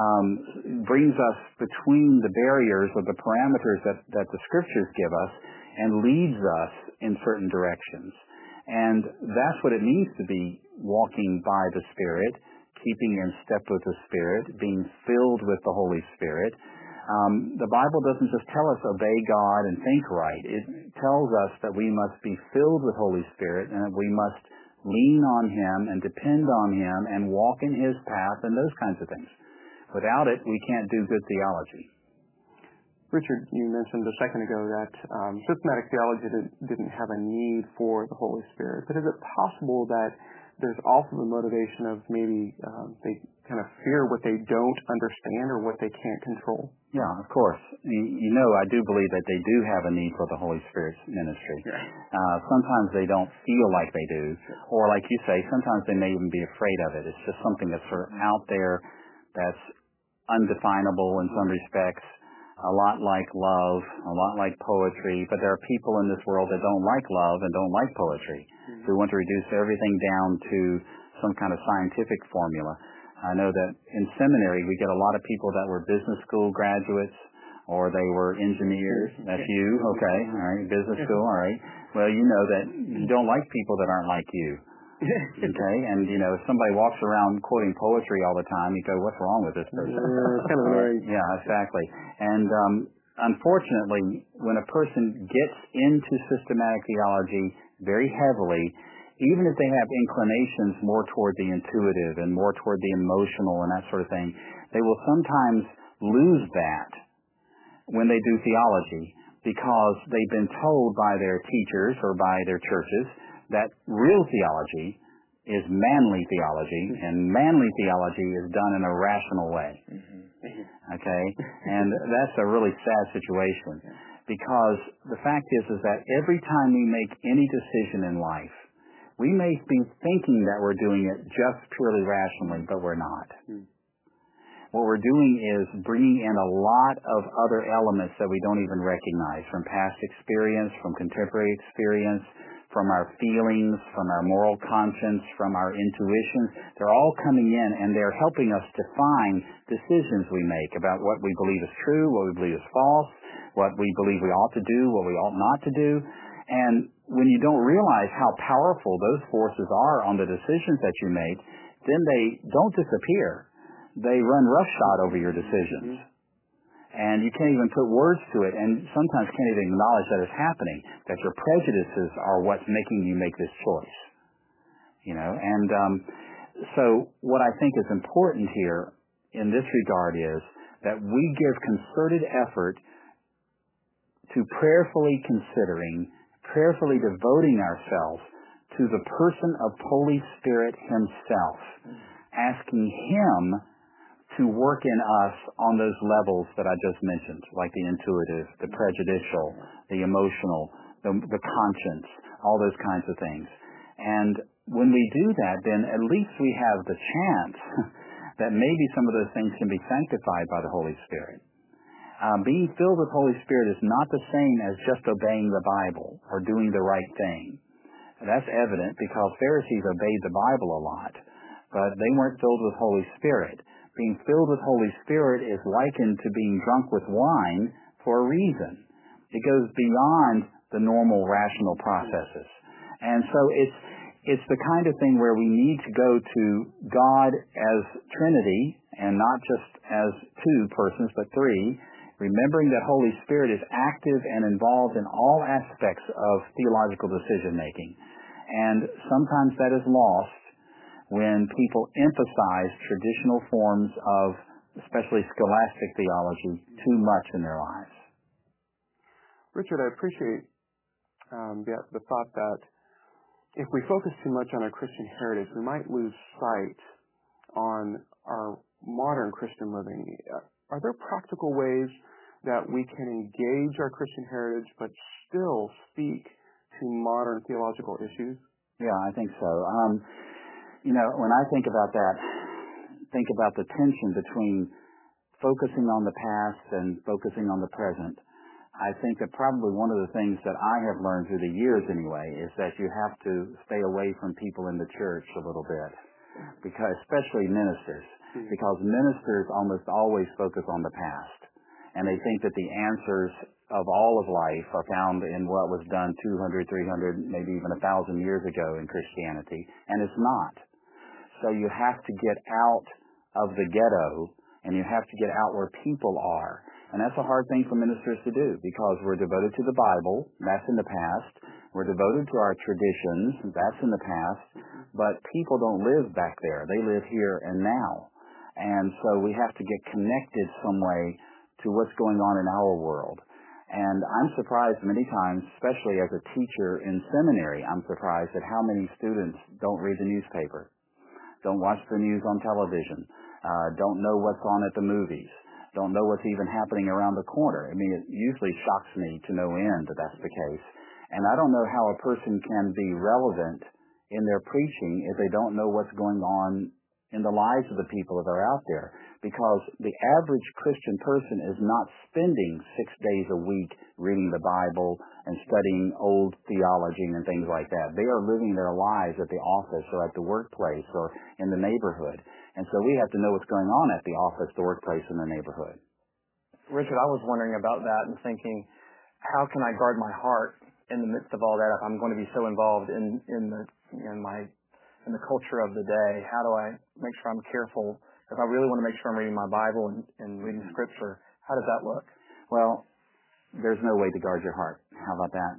um, brings us between the barriers or the parameters that, that the Scriptures give us and leads us in certain directions. And that's what it means to be walking by the Spirit, keeping in step with the Spirit, being filled with the Holy Spirit. Um, the Bible doesn't just tell us obey God and think right. It tells us that we must be filled with Holy Spirit and that we must lean on Him and depend on Him and walk in His path and those kinds of things. Without it, we can't do good theology. Richard, you mentioned a second ago that um, systematic theology didn't, didn't have a need for the Holy Spirit. But is it possible that there's also the motivation of maybe um, they kind of fear what they don't understand or what they can't control? Yeah, of course. You know, I do believe that they do have a need for the Holy Spirit's ministry. Yeah. Uh, sometimes they don't feel like they do. Or like you say, sometimes they may even be afraid of it. It's just something that's sort of out there that's undefinable in some respects. A lot like love, a lot like poetry, but there are people in this world that don't like love and don't like poetry, mm-hmm. who want to reduce everything down to some kind of scientific formula. I know that in seminary we get a lot of people that were business school graduates or they were engineers. That's you, okay, all right, business school, all right. Well, you know that you don't like people that aren't like you. Okay, and you know, if somebody walks around quoting poetry all the time, you go, what's wrong with this person? Uh, kind of annoying. Yeah, exactly. And um, unfortunately, when a person gets into systematic theology very heavily, even if they have inclinations more toward the intuitive and more toward the emotional and that sort of thing, they will sometimes lose that when they do theology because they've been told by their teachers or by their churches that real theology is manly theology, and manly theology is done in a rational way. Okay? And that's a really sad situation because the fact is, is that every time we make any decision in life, we may be thinking that we're doing it just purely rationally, but we're not. What we're doing is bringing in a lot of other elements that we don't even recognize from past experience, from contemporary experience, from our feelings, from our moral conscience, from our intuitions. They're all coming in and they're helping us define decisions we make about what we believe is true, what we believe is false, what we believe we ought to do, what we ought not to do. And when you don't realize how powerful those forces are on the decisions that you make, then they don't disappear. They run roughshod over your decisions. Mm-hmm. And you can't even put words to it, and sometimes can't even acknowledge that it's happening, that your prejudices are what's making you make this choice. You know, and um, so what I think is important here in this regard is that we give concerted effort to prayerfully considering, prayerfully devoting ourselves to the person of Holy Spirit Himself, asking Him to work in us on those levels that I just mentioned, like the intuitive, the prejudicial, the emotional, the, the conscience, all those kinds of things. And when we do that, then at least we have the chance that maybe some of those things can be sanctified by the Holy Spirit. Um, being filled with Holy Spirit is not the same as just obeying the Bible or doing the right thing. That's evident because Pharisees obeyed the Bible a lot, but they weren't filled with Holy Spirit. Being filled with Holy Spirit is likened to being drunk with wine for a reason. It goes beyond the normal rational processes. And so it's it's the kind of thing where we need to go to God as Trinity and not just as two persons, but three, remembering that Holy Spirit is active and involved in all aspects of theological decision-making. And sometimes that is lost when people emphasize traditional forms of, especially scholastic theology, too much in their lives. Richard, I appreciate um, the, the thought that if we focus too much on our Christian heritage, we might lose sight on our modern Christian living. Are there practical ways that we can engage our Christian heritage but still speak to modern theological issues? Yeah, I think so. Um, You know, when I think about that, think about the tension between focusing on the past and focusing on the present. I think that probably one of the things that I have learned through the years anyway is that you have to stay away from people in the church a little bit, because especially ministers, because ministers almost always focus on the past, and they think that the answers of all of life are found in what was done two hundred, three hundred, maybe even a thousand years ago in Christianity, and it's not. So you have to get out of the ghetto, and you have to get out where people are. And that's a hard thing for ministers to do, because we're devoted to the Bible, that's in the past. We're devoted to our traditions, that's in the past. But people don't live back there. They live here and now. And so we have to get connected some way to what's going on in our world. And I'm surprised many times, especially as a teacher in seminary, I'm surprised at how many students don't read the newspaper, don't watch the news on television, uh, don't know what's on at the movies, don't know what's even happening around the corner. I mean, it usually shocks me to no end that that's the case. And I don't know how a person can be relevant in their preaching if they don't know what's going on in the lives of the people that are out there. Because the average Christian person is not spending six days a week reading the Bible and studying old theology and things like that. They are living their lives at the office or at the workplace or in the neighborhood. And so we have to know what's going on at the office, the workplace, and the neighborhood. Richard, I was wondering about that and thinking, how can I guard my heart in the midst of all that if I'm going to be so involved in, in the in my in the culture of the day? How do I make sure I'm careful? If I really want to make sure I'm reading my Bible and, and reading Scripture, how does that look? Well, there's no way to guard your heart. How about that?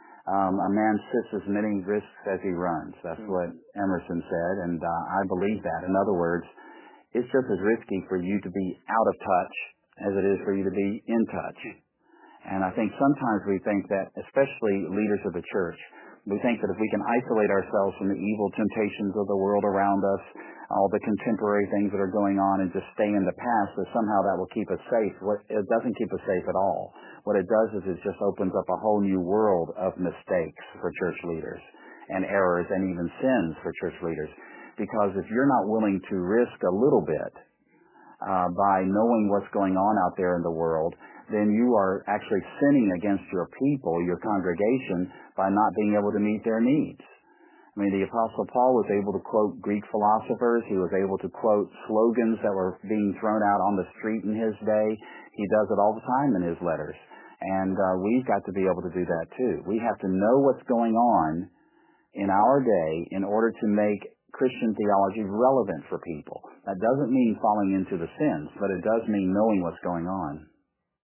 Um, a man sits as many risks as he runs. That's mm-hmm. what Emerson said, and uh, I believe that. In other words, it's just as risky for you to be out of touch as it is for you to be in touch. And I think sometimes we think that, especially leaders of the church, we think that if we can isolate ourselves from the evil temptations of the world around us, all the contemporary things that are going on, and just stay in the past, that somehow that will keep us safe. It doesn't keep us safe at all. What it does is it just opens up a whole new world of mistakes for church leaders, and errors and even sins for church leaders. Because if you're not willing to risk a little bit uh, by knowing what's going on out there in the world, then you are actually sinning against your people, your congregation, by not being able to meet their needs. I mean, the Apostle Paul was able to quote Greek philosophers. He was able to quote slogans that were being thrown out on the street in his day. He does it all the time in his letters. And uh, we've got to be able to do that too. We have to know what's going on in our day in order to make Christian theology relevant for people. That doesn't mean falling into the sins, but it does mean knowing what's going on.